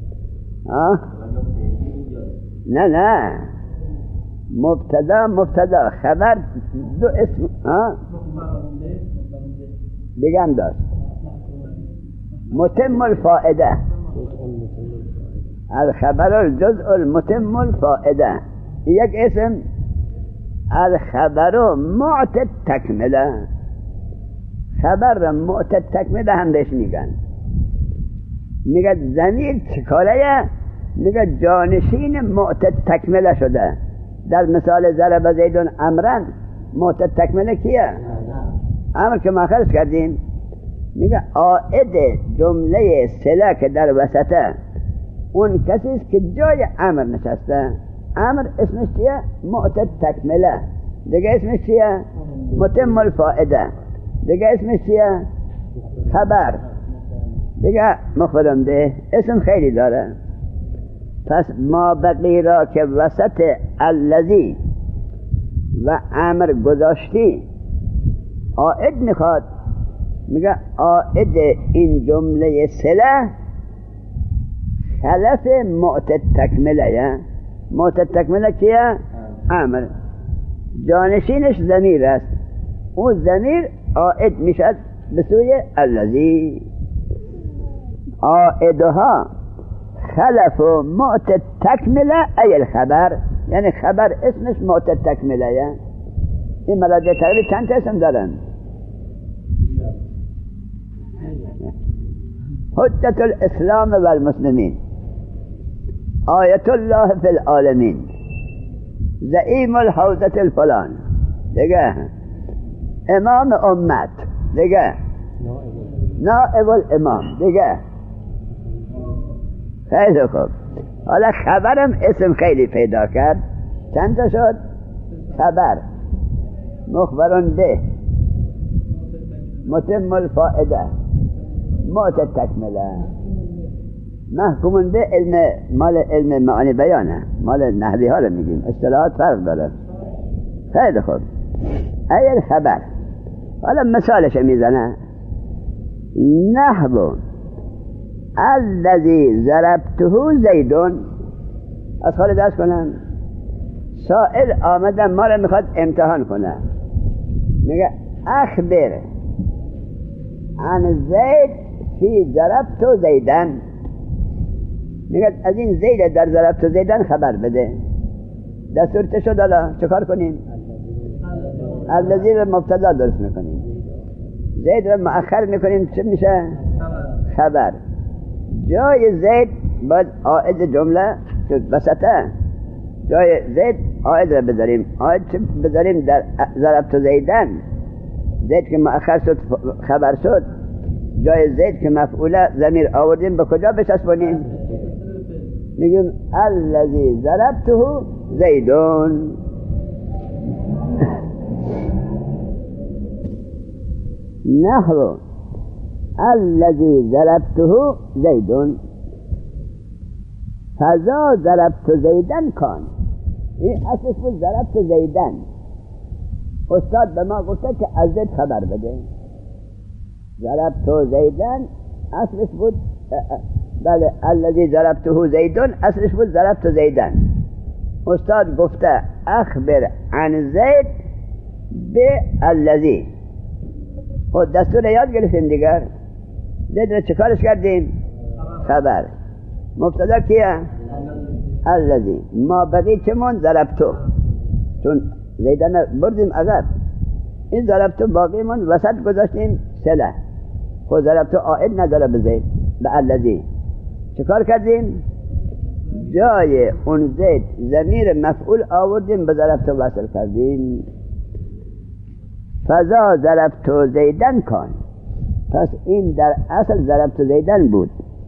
نه مبتدا خبر دو اسم دیگه هم داشت. متم الفائده، الخبر الجزء المتم الفائده. یک اسم الخبر معتد تکمله، خبر معتد تکمله هم بهش میگن. میگه ضمیر چکاره؟ میگه جانشین معتد تکمله شده. در مثال ضرب زیدون امرن معتد تکمله کیه؟ امر که ما خرج کردیم. میگه عائد جمله صله که در وسطه اون کسی است که جای امر نشسته. امر اسمش چیه؟ معتد تکمله. دیگه اسمش چیه؟ متم الفائده. دیگه اسمش چیه؟ خبر. دیگه مخبرم ده اسم خیلی داره. پس ما بقی را که وسط الذی و امر گذاشتی عائد میخواد. میگه عائد این جمله صله خلف معتد تکمله. معتد تکمله کیه؟ امر. جانشینش ضمیر است. اون ضمیر عائد میشد به سوی الذی. عائدها خلف معتد تکمله ای الخبر، یعنی خبر اسمش معتد تکمله. این مراجع تقریب چند اسم دارن؟ حجت الاسلام و المسلمین، آیت الله فی العالمین، زعیم الحوزة الفلان، دیگه امام امت، دیگه نائب الامام، دیگه. خیلی خوب. حالا خبرم اسم خیلی پیدا کرد. چند تا شد؟ خبر، مخبرون به، متم الفائده، معتد تکمله، محکومون به مال علم معانی بیانه، مال نحوی ها رو میگیم، اصطلاحات فرق داره. خیلی خوب. ای خبر. حالا مثالش میزنه. نحو الذی ضربته زیدون. از خالی درس کنم. سائل آمدن ما رو میخواد امتحان کنه. میگه اخبر عن زید فی ضربت زیدن. میگه از این زید در ضربت زیدن خبر بده. دستور شد. حالا چه کار کنیم؟ الذی رو مبتدا درست میکنیم، زید رو مؤخر میکنیم، چه میشه؟ خبر. جای زید باید عائد جمله که وسطه، جای زید عائد رو بذاریم. عائد چه بذاریم؟ در ضربت زیدن. زید که مؤخر شد خبر شد، جای زید که مفعوله ضمیر آوردیم به کجا بچسبونیم؟ میگیم الذی ضربته زیدون. نحو الذی ضربته زیدون فذا ضربت زیدن کان. این اصلش بود ضربت زیدن. استاد به ما گفته که از زید خبر بده. ضربت زیدن اصلش بود، بله، الذی ضربته زیدون اصلش بود ضربت زیدن. استاد گفته اخبر عن زید به الذی. خود دستور یاد گرفتیم دیگر. زید رو چکارش کردیم؟ خبر. مبتدا کیه؟ الذی. ما بقی چمون؟ ضربتو. چون زیدن بردیم عقب، این ضربتو باقی من وسط گذاشتیم صله. خود ضربتو عائد نداره به زید، به الذی. چکار کردیم؟ جای اون زید ضمیر مفعول آوردیم، به ضربتو وصل کردیم. فضا ضربتو زیدن کن. پس این در اصل ضربتو زیدن بود.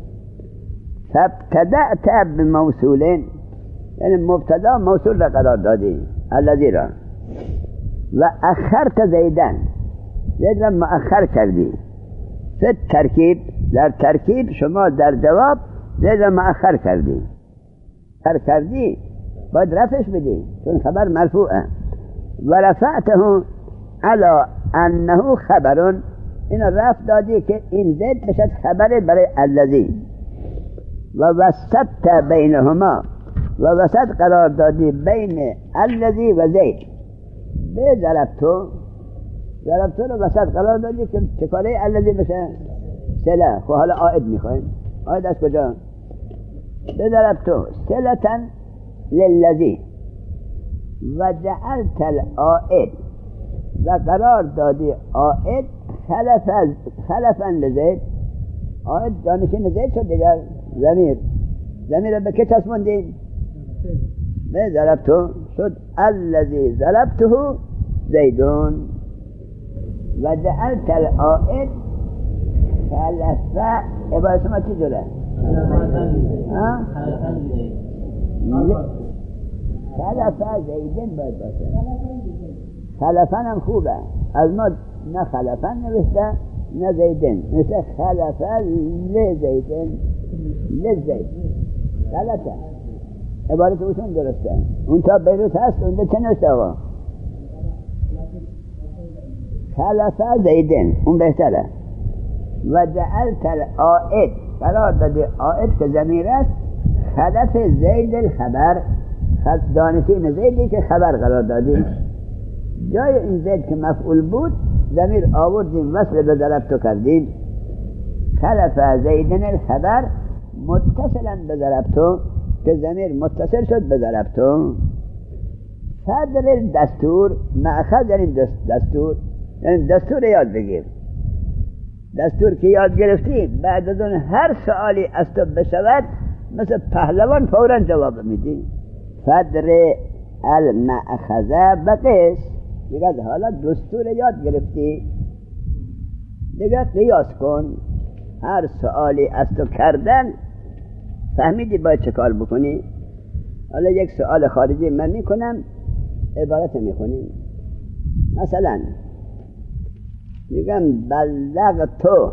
فابتدأت بموصولین، یعنی مبتدا موصول را قرار دادی، الذی را، و اخرت زیدن، زید را مؤخر کردی. فی ترکیب، در ترکیب شما در جواب زید را مؤخر کردی. کردی باید رفعش بدی چون خبر مرفوعه. و رفعته علی انه خبرون، این رفت دادی که این زید بشد خبر برای الذی و وسط بینهما و وسط قرار دادی بین الذی و زید به ضربتو رو وسط قرار دادی که چکاره الذی بشه سله. خب حالا عائد میخوایم، عائد از کجا؟ به ضربتو سلتن للذی و جعلت العائد و قرار دادی عائد خلفا لزید. عائد جانشین زید شد دیگر. ضمیر به که چسبوندی؟ به ضربتو شد الذی ضربته زیدون و جعلت العائد خلفا. عبارت ما چی جوره؟ خلفا زیدن باید باشه. خلفا هم خوبه، از ما نه خلفا نوشته نه زیدن، نوشته خلفا لزیدن لزید. غلطه، عبارت اوشون درسته. اون تا بیروت هست اونجا چه نوشته آقا؟ خلفا زیدن، اون بهتره. و جعلت العائد قرار دادی عائد که ضمیر است خلف زید الخبر، دانشین زیدی که خبر قرار دادی. جای این زید که مفعول بود ضمیر آوردیم وصل به ضربتو کردیم. خلف زیدن الخبر متصلا به ضربتو که ضمیر متصل شد به ضربتو. صدر دستور مأخذ یعنی دستور، یعنی دستور یاد بگیر. دستور که یاد گرفتی بعد از اون هر سوالی از تو بشود مثل پهلوان فوراً جواب میدی. صدر المأخذ بقیس دیگه. حالا دستور یاد گرفتی دیگه قیاس کن. هر سوالی از تو کردن فهمیدی باید چه کار بکنی. حالا یک سوال خارجی من میکنم، عبارت میخونی. مثلا میگم بلغتو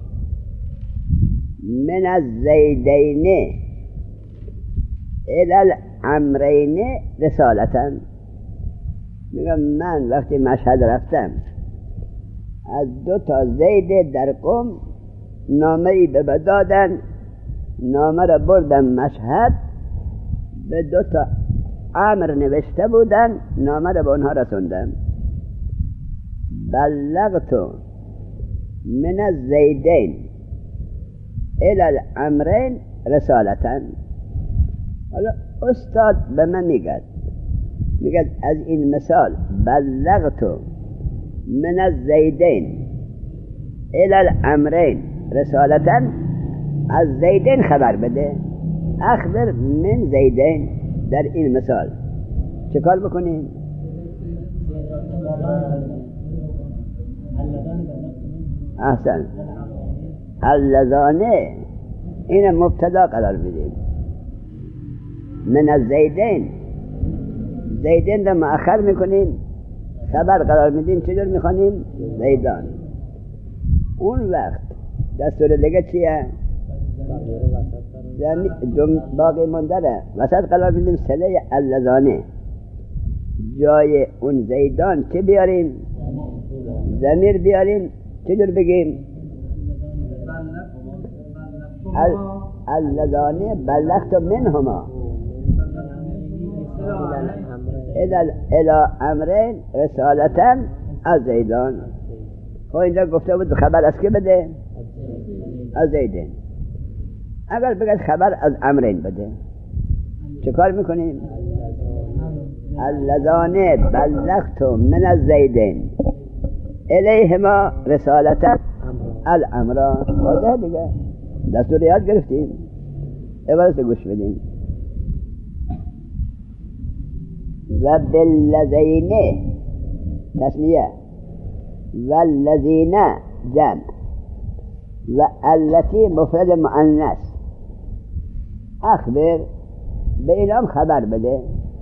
من الزیدین الی الامرین رسالتا. میگم من وقتی مشهد رفتم از 2 تا زید در قم نامه‌ای به دادن، نامه را بردم مشهد، به 2 تا امر نوشته بودن، نامه را به اونها رسوندم. بلغتو من الزیدین الی الامرین رسالتا. حالا استاد به من میگه از این مثال بلغتو من الزیدین الی الامرین رسالتا، از زیدین خبر بده. اخبر من زیدین. در این مثال چه کار بکنیم؟ احسن، اللذانه این مبتدا قرار بدیم. من الزیدین، زیدین را مؤخر میکنیم، خبر قرار میدیم. چجور میخوانیم؟ زیدان. اون وقت دستور دیگه چیه؟ باقی مندره وسط قرار میدیم صله اللذانه. جای اون زیدان چه بیاریم؟ ضمیر بیاریم. چجور بگیم؟ اللذانه بلغت منهما الی امرین رسالتا از زیدان. خب اینجا گفته بود خبر از که بده؟ از زیدین. اگر بگید خبر از امرین بده چه کار میکنیم؟ اللذانه بلغت من الزیدین الیهما رسالتا الامرا. واضح دیگه، دستور یاد گرفتیم. عبارت گوش بدیم. و باللذین تسمیه و الذین جمع و التی مفرد مؤنث. اخبر به اینام خبر بده.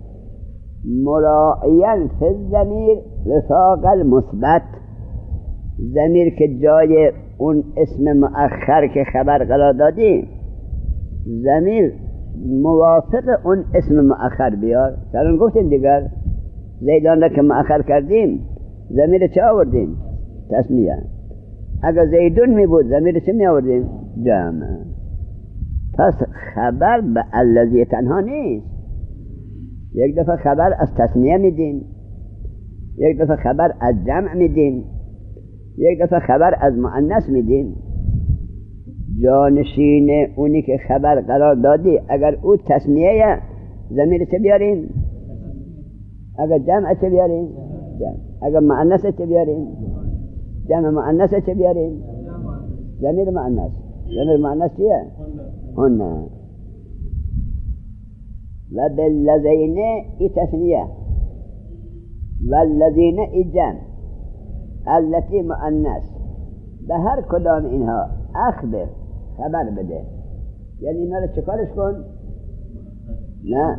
مراعیا فی الضمیر وفاق المثبت. ضمیر که جای اون اسم مؤخر که خبر قرار دادی ضمیر موافق اون اسم مؤخر بیار. الان گفتیم دیگر زیدان را که مؤخر کردیم ضمیر چه آوردیم؟ تسمیه. اگر زیدون می بود ضمیر چه می آوردیم؟ جمع. پس خبر به الذی تنها نیست. یک دفعه خبر از تثنیه میدیم، یک دفعه خبر از جمع میدیم، یک دفعه خبر از مؤنث میدیم. جانشین اونی که خبر قرار دادی اگر او تثنیه ضمیر چه بیاریم؟ اگر جمع چه بیاریم؟ جمع. اگر مؤنث چه بیاریم؟ جمع مؤنث چه بیاریم؟ ضمیر مؤنث. ضمیر مؤنث چیه؟ هن. و بالذین ای تثنیه و الذین ای جمع التي مؤنث. به هر کدام اینها اخبر خبر بده، یعنی اینا رو چکارش کن؟ نه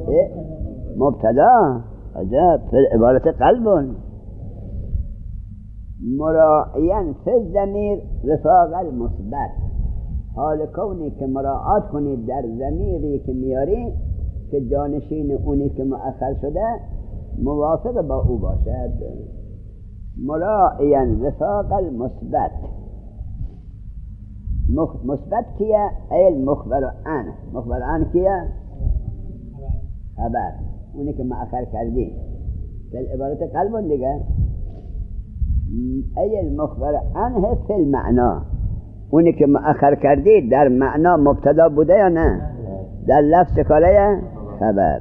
مبتدا عجب فی عبارت قلبون مراعیاً فی الضمیر وفاق المثبت. حال کونی که مراعات کنید در ضمیری که میاری که جانشین اونی که مؤخر شده موافق با او باشد. مراعیاً وفاق المثبت. مثبت کیه؟ ایل مخبر عن. مخبر عن کیه؟ خبر اونی که مؤخر کردی فی عبارت قلبون دیگه. ایل مخبر عنه فی المعنا. اونی که مؤخر کردی در معنا مبتدا بوده یا نه؟ در لفظ کاره خبر.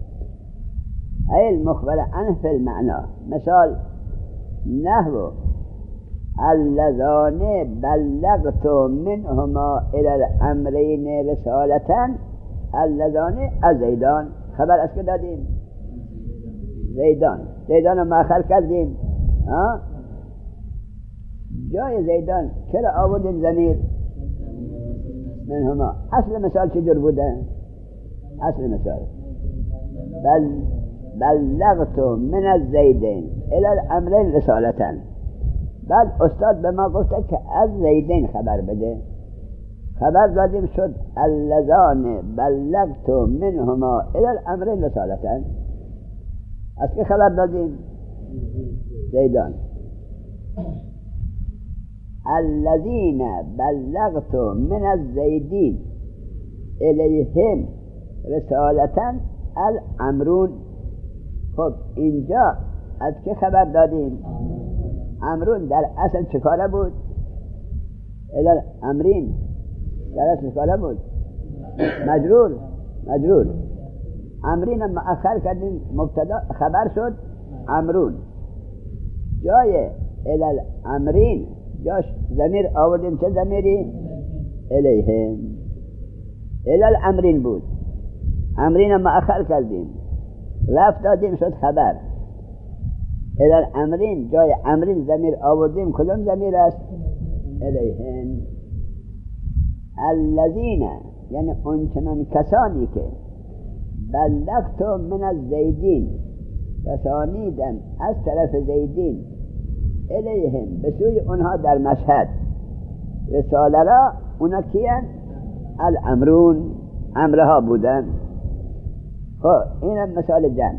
ایل مخبر عنه فی المعنا. مثال نحو اللذان بلغت منهما الى الامرین رسالتا. اللذان از زیدان خبر از که دادیم؟ زیدان. زیدان رو مؤخر کردیم. جای زیدان چرا آوردیم ضمیر؟ منهما. اصل مثال چجور بوده؟ اصل مثال بلغت من الزیدین الى الامرین رسالتا. بعد استاد به ما گفته که از زیدین خبر بده، خبر دادیم شد اللذان بلغت منهما الى الامرین رسالتا. از که خبر دادیم؟ زیدان. الذین بلغت من الزیدین الیهم رسالتا الامرون. خب اینجا از که خبر دادیم؟ امرون در اصل چه کاره بود؟ الى امرین در اصل چه کاره بود؟ مجرور. امرین مؤخر کردیم مبتدا خبر شد امرون. جای الى امرین جاش ضمیر آوردیم. چه ضمیری؟ الیهم. الى امرین بود، امرین مؤخر کردیم رفت دادیم شد خبر. الى امرین جای امرین ضمیر آوردیم. کدوم ضمیر است؟ الیهم. الذین یعنی اونچنان کسانی که بلغت من الزیدین رسانیدم از طرف زیدین الیهم به سوی اونها در مشهد رساله را. اونا کیان؟ الامرون امرها بودن. خب اینم مثال جمع.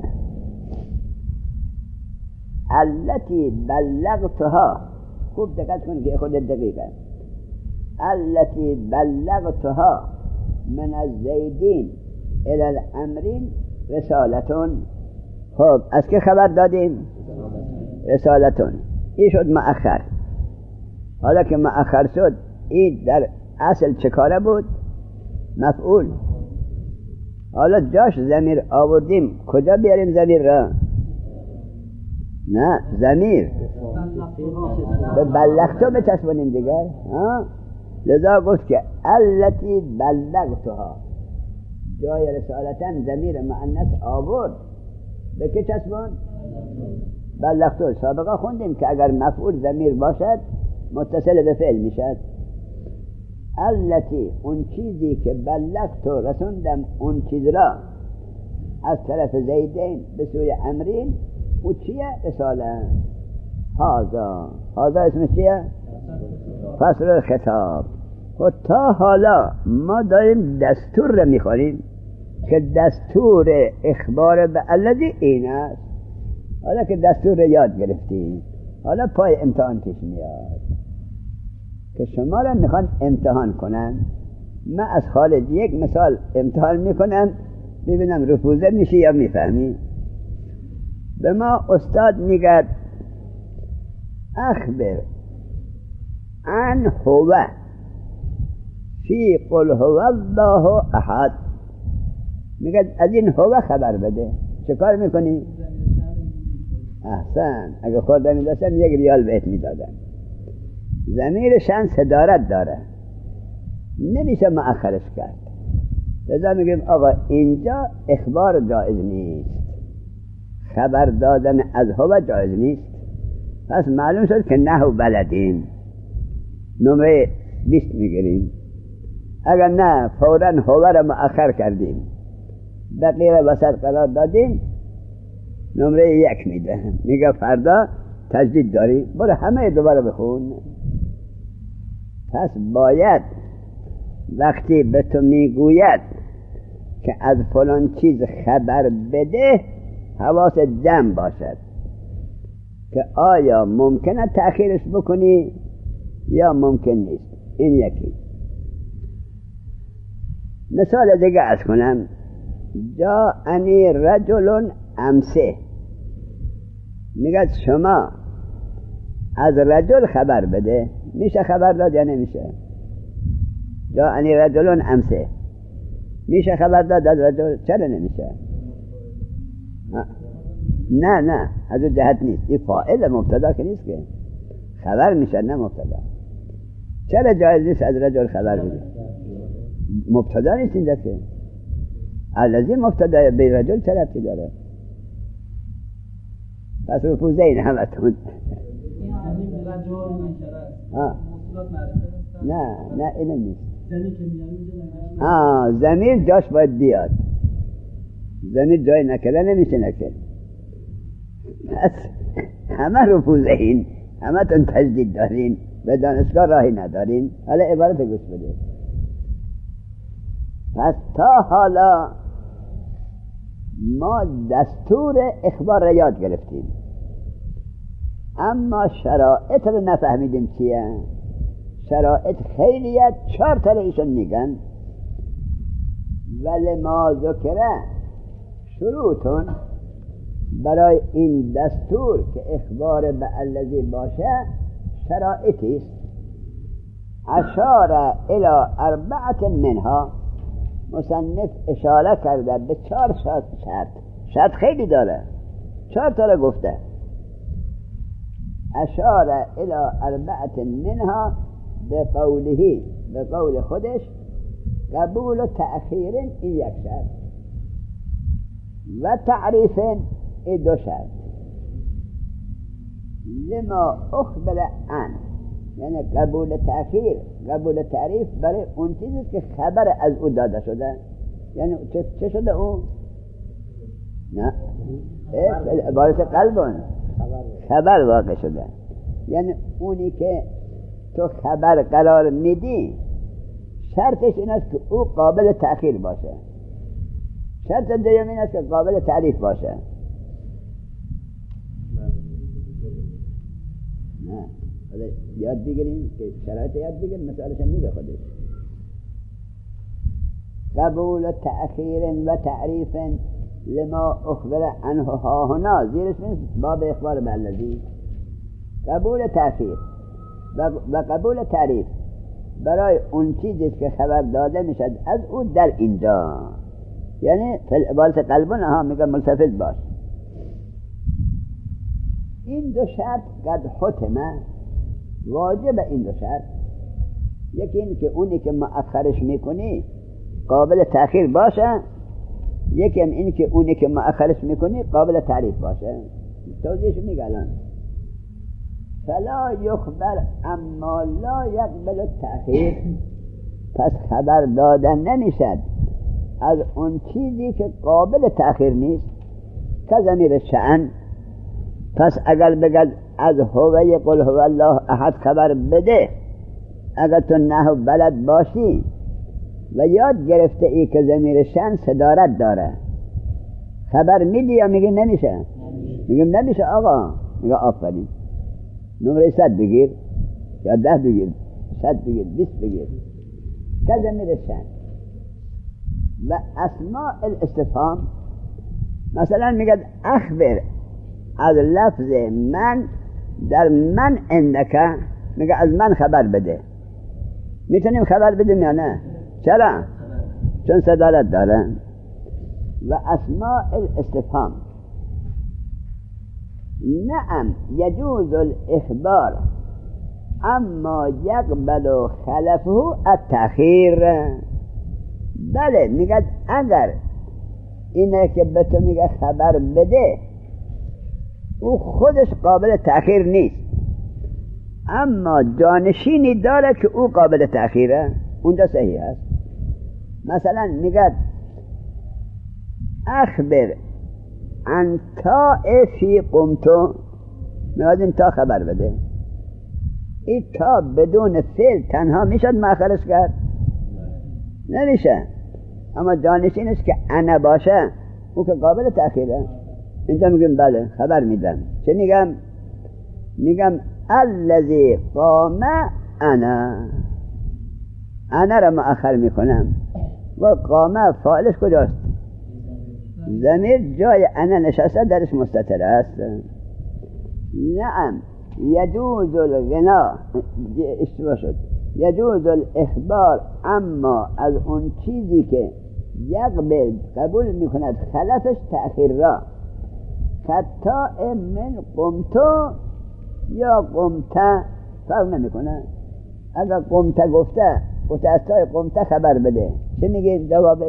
التي بلغتها. خوب دقت کن که خود دقیقه. التي بلغتها من الزیدین الى الامرین رسالتون. خب از که خبر دادیم؟ رسالتون. این شد مؤخر. حالا که مؤخر شد این در اصل چه کاره بود؟ مفعول. حالا جاش ضمیر آوردیم. کجا بیاریم ضمیر را؟ نه ضمیر به بلغتو بچسبونیم دیگر. لذا گفت که التي بلغتها جای رسالتاً ضمیر مؤنث آورد. به که چسبون؟ بلغتو. سابقا خوندیم که اگر مفعول ضمیر باشد متصل به فعل میشد. التي اون چیزی که بلغتو رسوندم اون چیز را از طرف زیدین به سوی امرین. او چیه؟ رساله. هذا اسم چیه؟ فصل خطاب. و تا حالا ما داریم دستور را میخوریم که دستور اخبار به الذی این است. حالا که دستور را یاد گرفتیم حالا پای امتحان پیش میاد. که شما را میخوان امتحان کنن. من از خالد یک مثال امتحان میکنم ببینم رفوزه میشی یا میفهمی. به ما استاد میگه اخبر عن هو فی قل هو الله احد. میگه از این هو خبر بده. چه کار میکنی؟ احسن، اگه خورده میداشتم 1 ریال بهت میدادم. ضمیر شأن صدارت داره، نمیشه مؤخرش کرد. لذا میگیم آقا اینجا اخبار جایز نیست، خبر دادن از هو جایز نیست. پس معلوم شد که نحو بلدیم، نمره 20 میگیریم. اگر نه فوراً هو را مؤخر کردیم، دقیقه وسط قرار دادیم، نمره 1 میده. میگه فردا تجدید داری، برو همه دوباره بخون. پس باید وقتی به تو میگوید که از فلان چیز خبر بده حواست جمع باشد که آیا ممکنه تأخیرش بکنی یا ممکن نیست. این یکی. مثال دیگه از کنم، جاءنی رجل امسه. میگه شما از رجل خبر بده، میشه خبر داد یا نمیشه؟ جاءنی رجل امسه میشه خبر داد از رجل؟ چرا نمیشه؟ نه از اون جهت نیست، این فاعل مبتدا که نیست که خبر میشه، نه مبتدا. چرا جایز نیست از رجل خبر بده؟ مبتدا نیست اینجا که. الذی مبتدا به رجل چرا ربطی داره؟ پس رفوزه این همتون. نه اینه نیست. ضمیر جاش باید بیاد. ضمیر جای نکره نمیشه نکره. پس همه رفوزه این، همه تون تجدید دارین، به دانشگاه راهی ندارین. حالا عبارت گوش بده. پس تا حالا ما دستور اخبار را یاد گرفتیم، اما شرایط رو نفهمیدیم چیه. شرایط خیلیت 4 تا ایشون میگن. ولی ما ذکره شروطون برای این دستور که اخبار به الذی باشه شرایطی است. اشار الی 4 منها. مصنف اشاره کرده به 4 شرط خیلی داره، 4 تا رو گفته. اشار الی 4 منها به قوله، به قول خودش، قبول و تأخیر این 1 شرط و تعریف این 2 شرط. لما اخبر عن، یعنی قبول تأخیر، قبول تعریف برای اون چیزی که خبر از او داده شده. یعنی چه شده او؟ نه عبارت قلبون خبر واقع شده. یعنی اونی که تو خبر قرار میدی شرطش این است که او قابل تأخیر باشه. شرط دوم این است که قابل تعریف باشه. نه یاد بگیریم که شرایط یاد بگیریم. مثالش هم میگه خودش. قبول تأخیر و تعریف لما اخبر عنه ها هنا، زیرش نیست باب اخبار به الذی. قبول تأخیر و قبول تعریف برای اون چیزی که خبر داده میشد از او در اینجا. یعنی فی العبارت قلبون ها میگه ملتفت باش. این 2 شرط قد حتمه، واجب این 2 شرط. یکی این که اونی که مؤخرش میکنی قابل تأخیر باشه، یکی هم این که اونی که مؤخرش میکنی قابل تعریف باشه. توضیحش میگه الان. فلا یخبر اما لا یقبل التأخیر. پس خبر دادن نمیشد از اون چیزی که قابل تأخیر نیست، که ضمیر شأن. پس اگر بگد از هوی قل هو الله احد خبر بده، اگر تو نحو بلد باشی و یاد گرفته ای که ضمیر شأن صدارت داره، خبر میدی یا میگی نمیشه؟ میگیم نمیشه آقا. میگه آفرین، نمره 100 بگیر یا 10 بگیر، 100 بگیر 20 بگیر که ضمیر شأن. و اسماء الاستفهام مثلا میگه اخبر از لفظ من در من عندک، میگه از من خبر بده. میتونیم خبر بدیم یا نه؟ چرا؟ چون صدارت دارن. و اسماء الاستفهام نعم یجوز الاخبار اما یقبل خلفه التأخیر. بله میگه اگر اینه که به تو میگه خبر بده او خودش قابل تأخیر نیست، اما جانشینی داره که او قابل تأخیره، اونجا صحیح است. مثلا میگه اخبر عن طائفی قمتو، میگه این تا خبر بده. این تا بدون فعل تنها میشد مأخرش کرد؟ نمیشه. اما جانشینش که انا باشه او که قابل تأخیره. اینجا میگم بله خبر میدم. چه میگم؟ میگم الذی قام انا را مؤخر میکنم و قام فاعلش کجاست؟ ضمیر جای انا نشسته درش مستتر است. نعم یجوز الغنا، اشتباه شد، یجوز الاخبار اما از اون چیزی که یقبل قبول میکند خلفش تأخیر را، کتا من قمتو یا قمته فرق نمیکنه. اگر قمته گفته از تای قمته خبر بده، چه میگه جوابش؟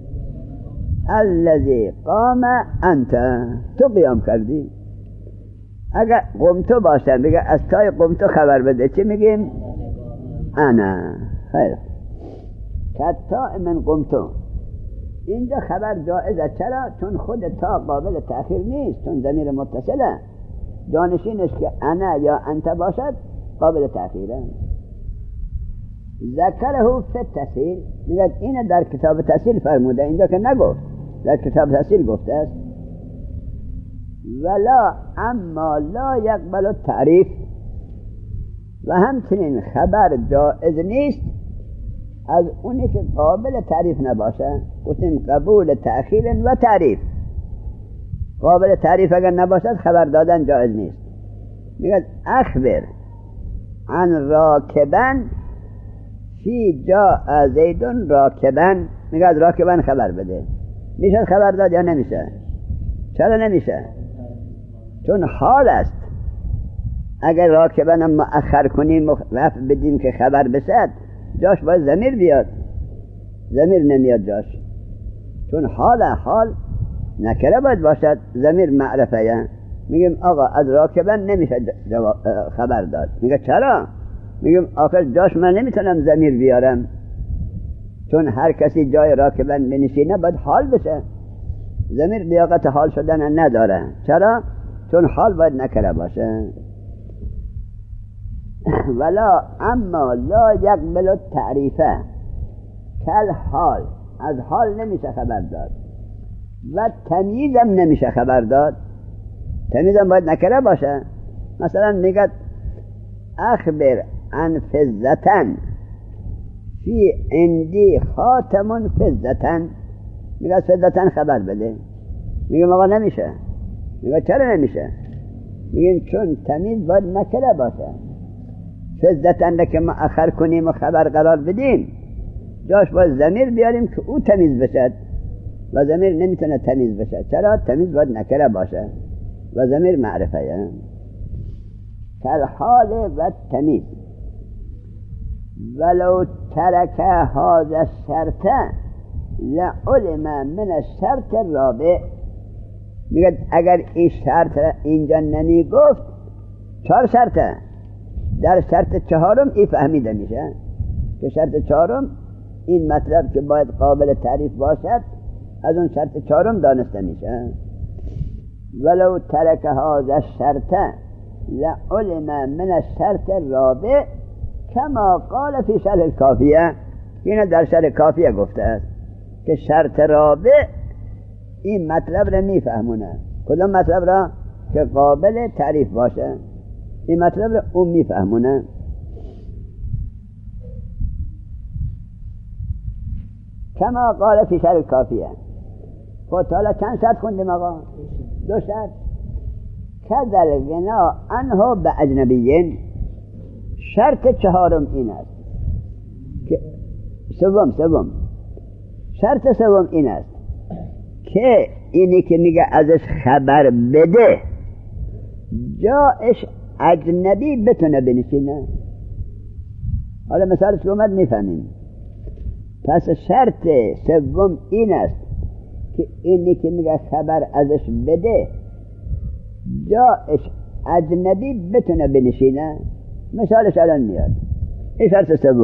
الذی قام انت، تو قیام کردی. اگر قمتو باشه بگه از تای قمتو خبر بده، چه میگیم؟ انا. خیر، کتا من قمتو اینجا خبر جائزه. چرا؟ چون خود تا قابل تأخیر نیست، چون ضمیر متصله. جانشینش که انا یا انت باشد قابل تأخیره. ذکره فی التسهیل، میگه اینه در کتاب تسهیل فرموده، اینجا که نگفت، در کتاب تسهیل گفته است. ولا اما لا یقبل التعریف، و همچنین خبر جائز نیست از اونی که قابل تعریف نباشه. گفتیم قبول تأخیر و تعریف. قابل تعریف اگر نباشد خبر دادن جائز نیست. میگه اخبر عن راکبن فی جاء زیدون راکبن، میگه از راکبن خبر بده. میشه خبر داد یا نمیشه؟ چرا نمیشه؟ چون حال است. اگر راکبن هم مؤخر کنیم و رفع بدیم که خبر بسد، جاش باید ضمیر بیاد. ضمیر نمیاد جاش، چون حال نکره باید باشد، ضمیر معرفه. میگیم آقا از راکبن نمیشه خبر داد. میگه چرا؟ میگیم آخر جاش من نمیتونم ضمیر بیارم، چون هر کسی جای راکبن بنشینه باید حال بشه. ضمیر لیاقت حال شدن نداره. چرا؟ چون حال باید نکره باشه. ولا اما لا یقبل التعریفه کل حال، از حال نمیشه خبر داد. و تمییزم نمیشه خبر داد. تمییزم باید نکره باشه. مثلا میگه اخبر عن فزتن فی عندی خاتم فزتن، میگه فزتن خبر بده. میگه آقا نمیشه. میگه چرا نمیشه؟ میگه چون تمییز باید نکره باشه. فزتن که ما اخر کنیم و خبر قرار بدیم، جاش باید ضمیر بیاریم که او تمیز بشد، و ضمیر نمیتونه تمیز بشه. چرا؟ تمیز باید نکره باشه و ضمیر معرفه. کالحال و تمیز. ولو ترک هذا الشرط لعلم من الشرط الرابع، میگه اگر این شرط اینجا نمی گفت، 4 شرطه، در شرط 4م این فهمیده میشه که شرط 4م این مطلب که باید قابل تعریف باشد از اون شرط 4م دانسته میشه. ولو ترک هذا الشرط لعلم من الشرط الرابع کما قال فی شرح الکافیه، اینه در شرح کافیه گفته است که شرط رابع این مطلب را میفهمونه. کدام مطلب را؟ که قابل تعریف باشه. این مطلب را اون میفهمونه. کما قال فی شرح کافیه. خود حالا چند شرط خوندیم آقا؟ 2 شرط. کذل غنا عنه به اجنبیین. شرط 4 این است که سوم شرط 3 این است که اینی که میگه ازش خبر بده جایش اجنبی بتونه بنشینه. حالا مثالش که اومد میفهمیم. پس شرط 3 این است که اینی که میگه خبر ازش بده جایش اجنبی بتونه بنشینه. مثالش الان میاد. این شرط 3.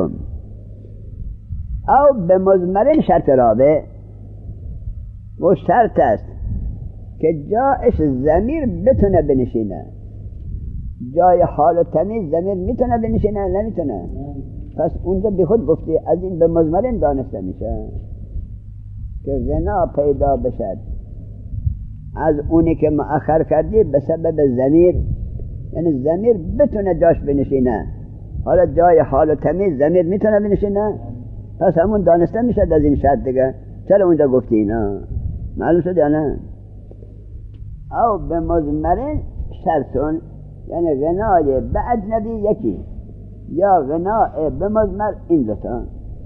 او به مضمرین شرط رابع، و شرط است که جایش ضمیر بتونه بنشینه. جای حال و تمیز ضمیر میتونه بنشینه؟ نمیتونه. پس اونجا بی خود گفتی از این به مضمرین دانسته میشه که غنا پیدا بشد از اونی که مؤخر کردی به سبب ضمیر، یعنی ضمیر بتونه جاش بنشینه. حالا جای حال و تمیز ضمیر میتونه بنشینه، پس همون دانسته میشد از این شرط دیگه. چرا اونجا گفتی اینا؟ معلوم شد یا نه؟ او به مضمرین شرطون، یعنی غنای به اجنبی یکی یا غنای به مضمر، این دوتا.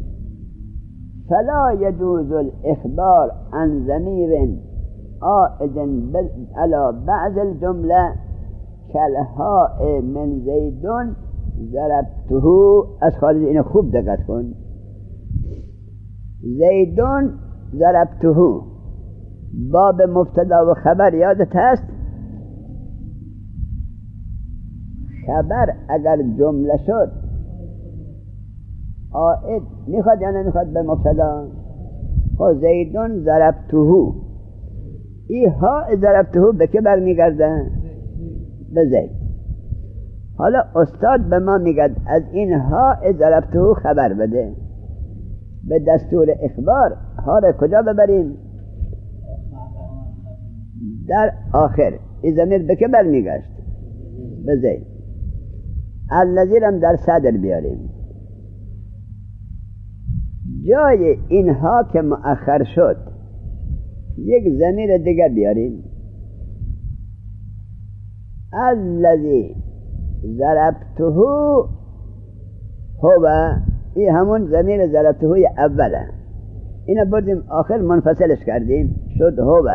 فلا يجوز الاخبار عن ضمیر عائد على بعض الجمله كالهاء من زید ضربته. از خارج اینو خوب دقت کن. زیدون ضربته باب مبتدا و خبر یادت هست؟ خبر اگر جمله شد عائد میخواد یا نمیخواد به مبتدا؟ خب زیدون ضربته، ای ها ضربته به که برمیگرده؟ به زید. حالا استاد به ما میگه از این ها ضربته خبر بده. به دستور اخبار ها را کجا ببریم؟ در آخر. این ضمیر به که برمیگشت؟ به زید. الذی هم در صدر بیاریم. جای اینها که مؤخر شد یک ضمیر دیگه بیاریم. الذی ضربته هو، این همون ضمیر ضربته اوله. اینا بردیم آخر منفصلش کردیم شد هو.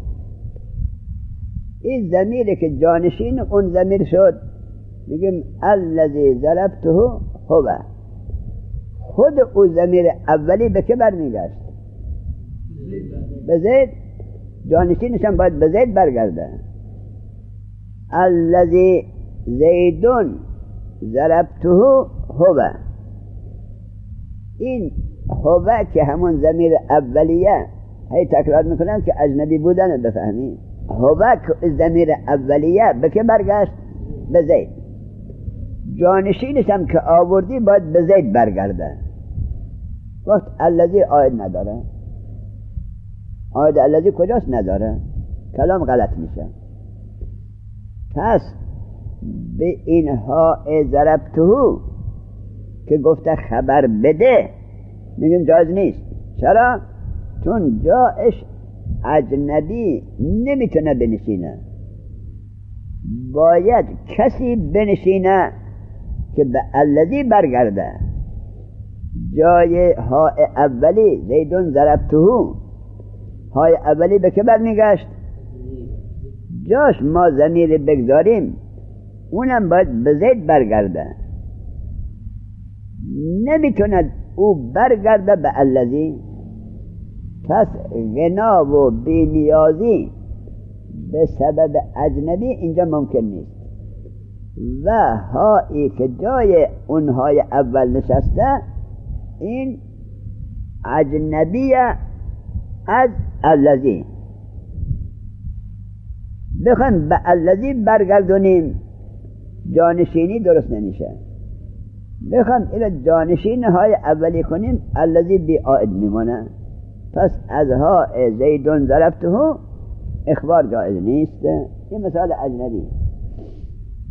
این ضمیری که جانشین اون ضمیر شد میگیم الذی ضربته هو. خود او ضمیر اولی به که برمیگشت؟ به زید. جانشینش هم باید به زید برگرده. الذی زیدون ضربته هو. این هو که همون ضمیر اولیه، هی تکرار میکنم که اجنبی بودن بفهمی. هو که ضمیر اولیه به که برگشت؟ به زید. جانشینش هم که آوردی باید به زید برگرده. وقت الذی عاید نداره. عاید الذی کجاست؟ نداره. کلام غلط میشه. پس به اینها ضربته که گفته خبر بده میگیم جایز نیست. چرا؟ چون جایش اجنبی نمیتونه بنشینه. باید کسی بنشینه که به الذی برگرده. جای ها اولی زیدون ضربته، های اولی به که برمیگشت؟ جاش ما ضمیر بگذاریم اونم باید به زید برگرده. نمیتونه او برگرده به الذی. پس غنا و بی‌نیازی به سبب اجنبی اینجا ممکن نیست. و هایی که جای اونهای اول نشسته این اجنبی از الذی. بخوایم به الذی برگردونیم جانشینی درست نمیشه. بخوایم الى جانشین های اولی کنیم الذی بی عائد میمونه. پس از ها زیدون ضربته اخبار جایز نیست. این مثال اجنبی.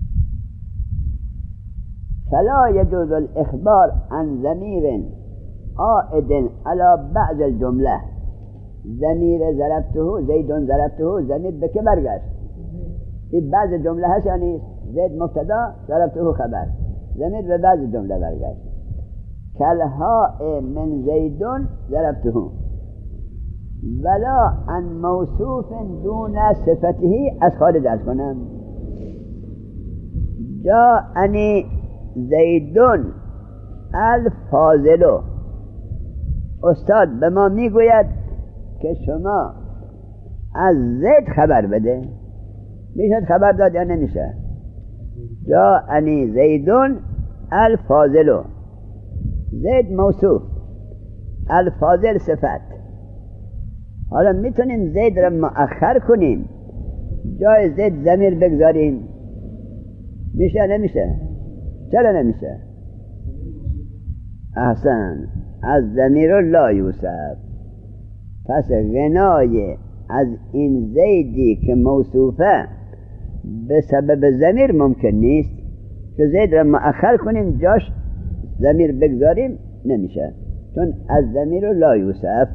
فلا يجوز الاخبار عن ضمیر عائد على بعض الجمله. ضمیر ضربته زید ضربته ضمیر به که برگشت؟ این بعض جمله هست یا نیست؟ زید مبتدا ضربته خبر، ضمیر به بعض جمله برگشت. کلهاء من زید ضربته ولا عن موصوف دون صفته. از خارج ارز کنم جاءنی زید الفاضل. استاد به ما میگوید که شما از زید خبر بده. میشد خبر داد یا نمیشه؟ جاءنی زید الفاضل، زید موصوف، الفاضل صفت. حالا میتونیم زید را مؤخر کنیم، جای زید ضمیر بگذاریم، میشه نمیشه؟ چرا نمیشه؟ احسن، از ضمیر لا یوسف. پس غنای از این زیدی که موصوفه به سبب ضمیر ممکن نیست، که زید را مؤخر کنیم جاش ضمیر بگذاریم نمیشه، چون از ضمیر لا یوسف.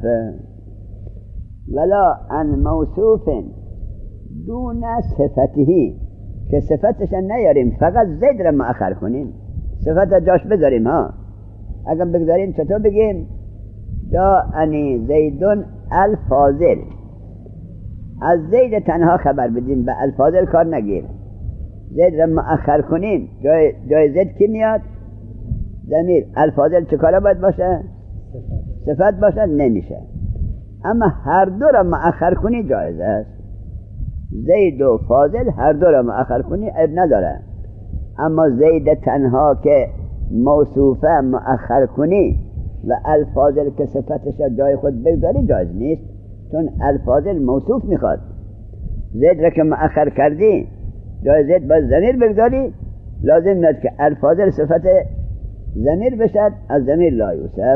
ولا عن موصوف دون صفته، که صفتش نیاریم، فقط زید را مؤخر کنیم، صفت جاش بذاریم. اگر بگذاریم چطور بگیم؟ جاءنی زید الفاضل. از زید تنها خبر بدیم، به الفاضل کار نگیر. زید را مؤخر کنیم، جای زید کی میاد؟ ضمیر. الفاضل چه کاره باید باشه؟ صفت باشه؟ نمیشه. اما هر دو را مؤخر کنی جایز است. زید و فاضل هر دو را مؤخر کنی عیب نداره. اما زید تنها که موصوفه مؤخر کنی و الفاضل که صفتش جای خود بگذاری جایز نیست، چون الفاضل موصوف میخواد. زید را که مؤخر کردی جای زید باید ضمیر بگذاری، لازم نیست که الفاضل صفت ضمیر بشد، از ضمیر لا یوسف.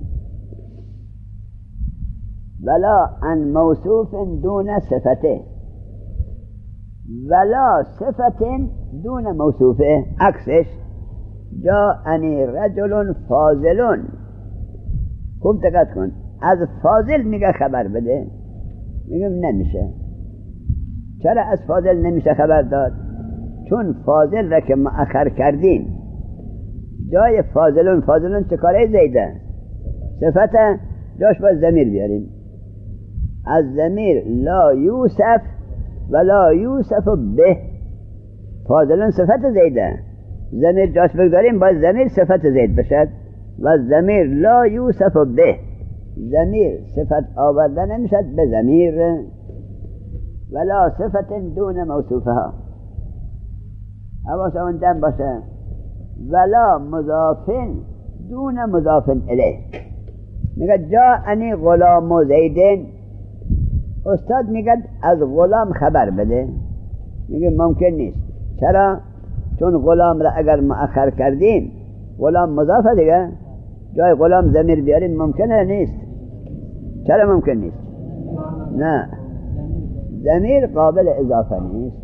ولا عن موصوف دون صفته، ولا صفت دون موصوفه. عکسش جاءنی رجل فاضل. خوب دقت کن، از فاضل میگه خبر بده، میگم نمیشه. چرا از فاضل نمیشه خبر داد؟ چون فاضل را که مؤخر کردیم جای فاضلون چه کاره؟ زیده صفت، جاش باید ضمیر بیاریم. از ضمیر لا یوسف ولا یوسف به. فاضلون صفت زیده، ضمیر جاش بگذاریم باید ضمیر صفت زید بشد و ضمیر لا یوسف به. ضمیر صفت آورده نمیشد به ضمیر. ولا صفت دون موصوفها. حواس اون دم باشه. ولا مضافن دون مضاف الیه. میگه جاءنی غلام زیدن، استاد میگه از غلام خبر بده، میگه ممکن نیست. چرا؟ چون غلام را اگر مؤخر کردیم غلام مضافه دیگه، جای غلام ضمیر بیاریم ممکنه نیست. چرا ممکن نیست؟ نه، ضمیر قابل اضافه نیست.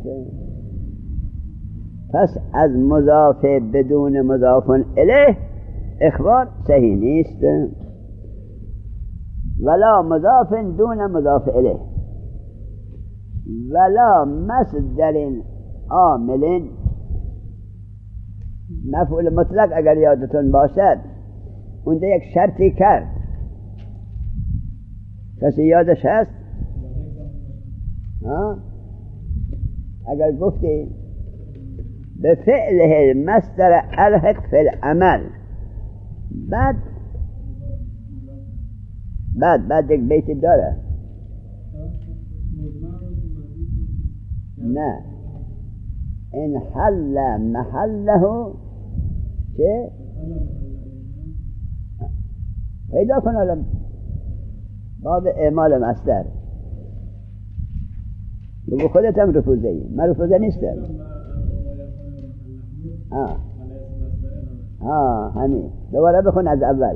پس از مضاف بدون مضاف الیه اخبار صحیح نیست. ولا مضاف دون مضاف الیه ولا مصدر عامل. مفعول مطلق اگر یادتون باشد اونجا یک شرطی کرد، کسی یادش هست؟ اگر گفتی به فعله المصدر الحق فی العمل، بعد یک بیت داره. نه، ان حل محله چه؟ پیدا کن الان باب اعمال مصدر. بگو خودت هم رفوزه ای، من رفوزه نیستم. همین دوباره بخون از اول.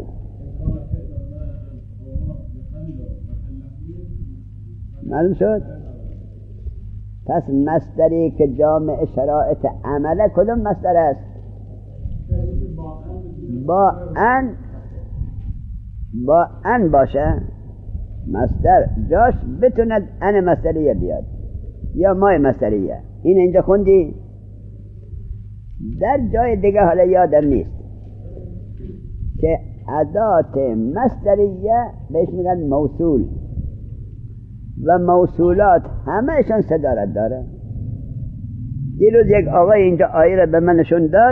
معلوم شد؟ پس مصدری که جامع شرایط عمله کدوم مصدر است؟ با ان با ان باشه مصدر جاش بتوند ان مصدریه بیاد یا مای مصدریه. این اینجا خوندی؟ در جای دیگه حالا یادم نیست که ادات مصدریه بهش میگن موصول و موصولات همهشون صدارت داره. دیروز یک آقای اینجا آیه را به من نشون داد،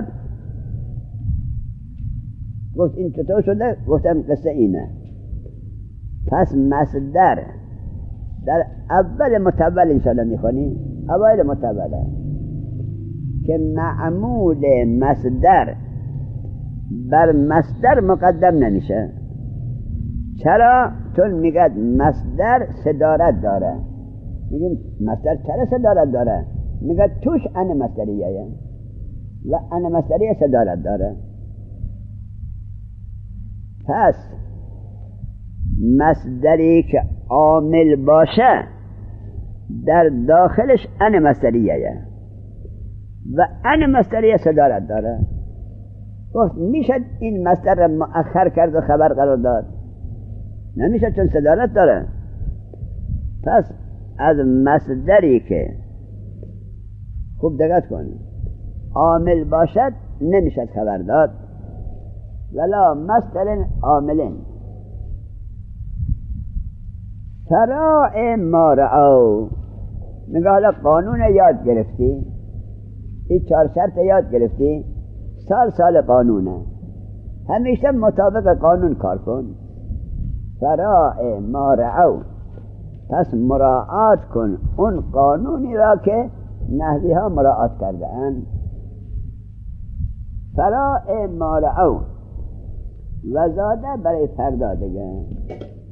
گفت این چطور شده؟ گفتم قصه اینه. پس مصدر در اول متول انشاءالله میخونی، اوایل متوله که معمول مصدر بر مصدر مقدم نمیشه. چرا؟ چون میگه مصدر صدارت داره. میگیم مصدر چرا صدارت داره؟ میگه توش ان مصدریه و ان مصدریه صدارت داره. پس مصدری که عامل باشه در داخلش ان مصدریه و ان مصدریه صدارت داره. گفت میشه این مصدر را مؤخر کرد و خبر قرار داد؟ نمیشه، چون صدارت داره. پس از مصدری که خوب دقت کن عامل باشد نمیشه خبر داد، ولا مصدر عاملین فراء ما رعو. میگه حالا قانون یاد گرفتی، این 4 شرط یاد گرفتی، سال قانونه، همیشه مطابق قانون کار کن. فراء ما رعو، پس مراعات کن اون قانونی را که نحوی ها مراعات کرده اند. فراء ما رعو و زاده برای فردا دیگه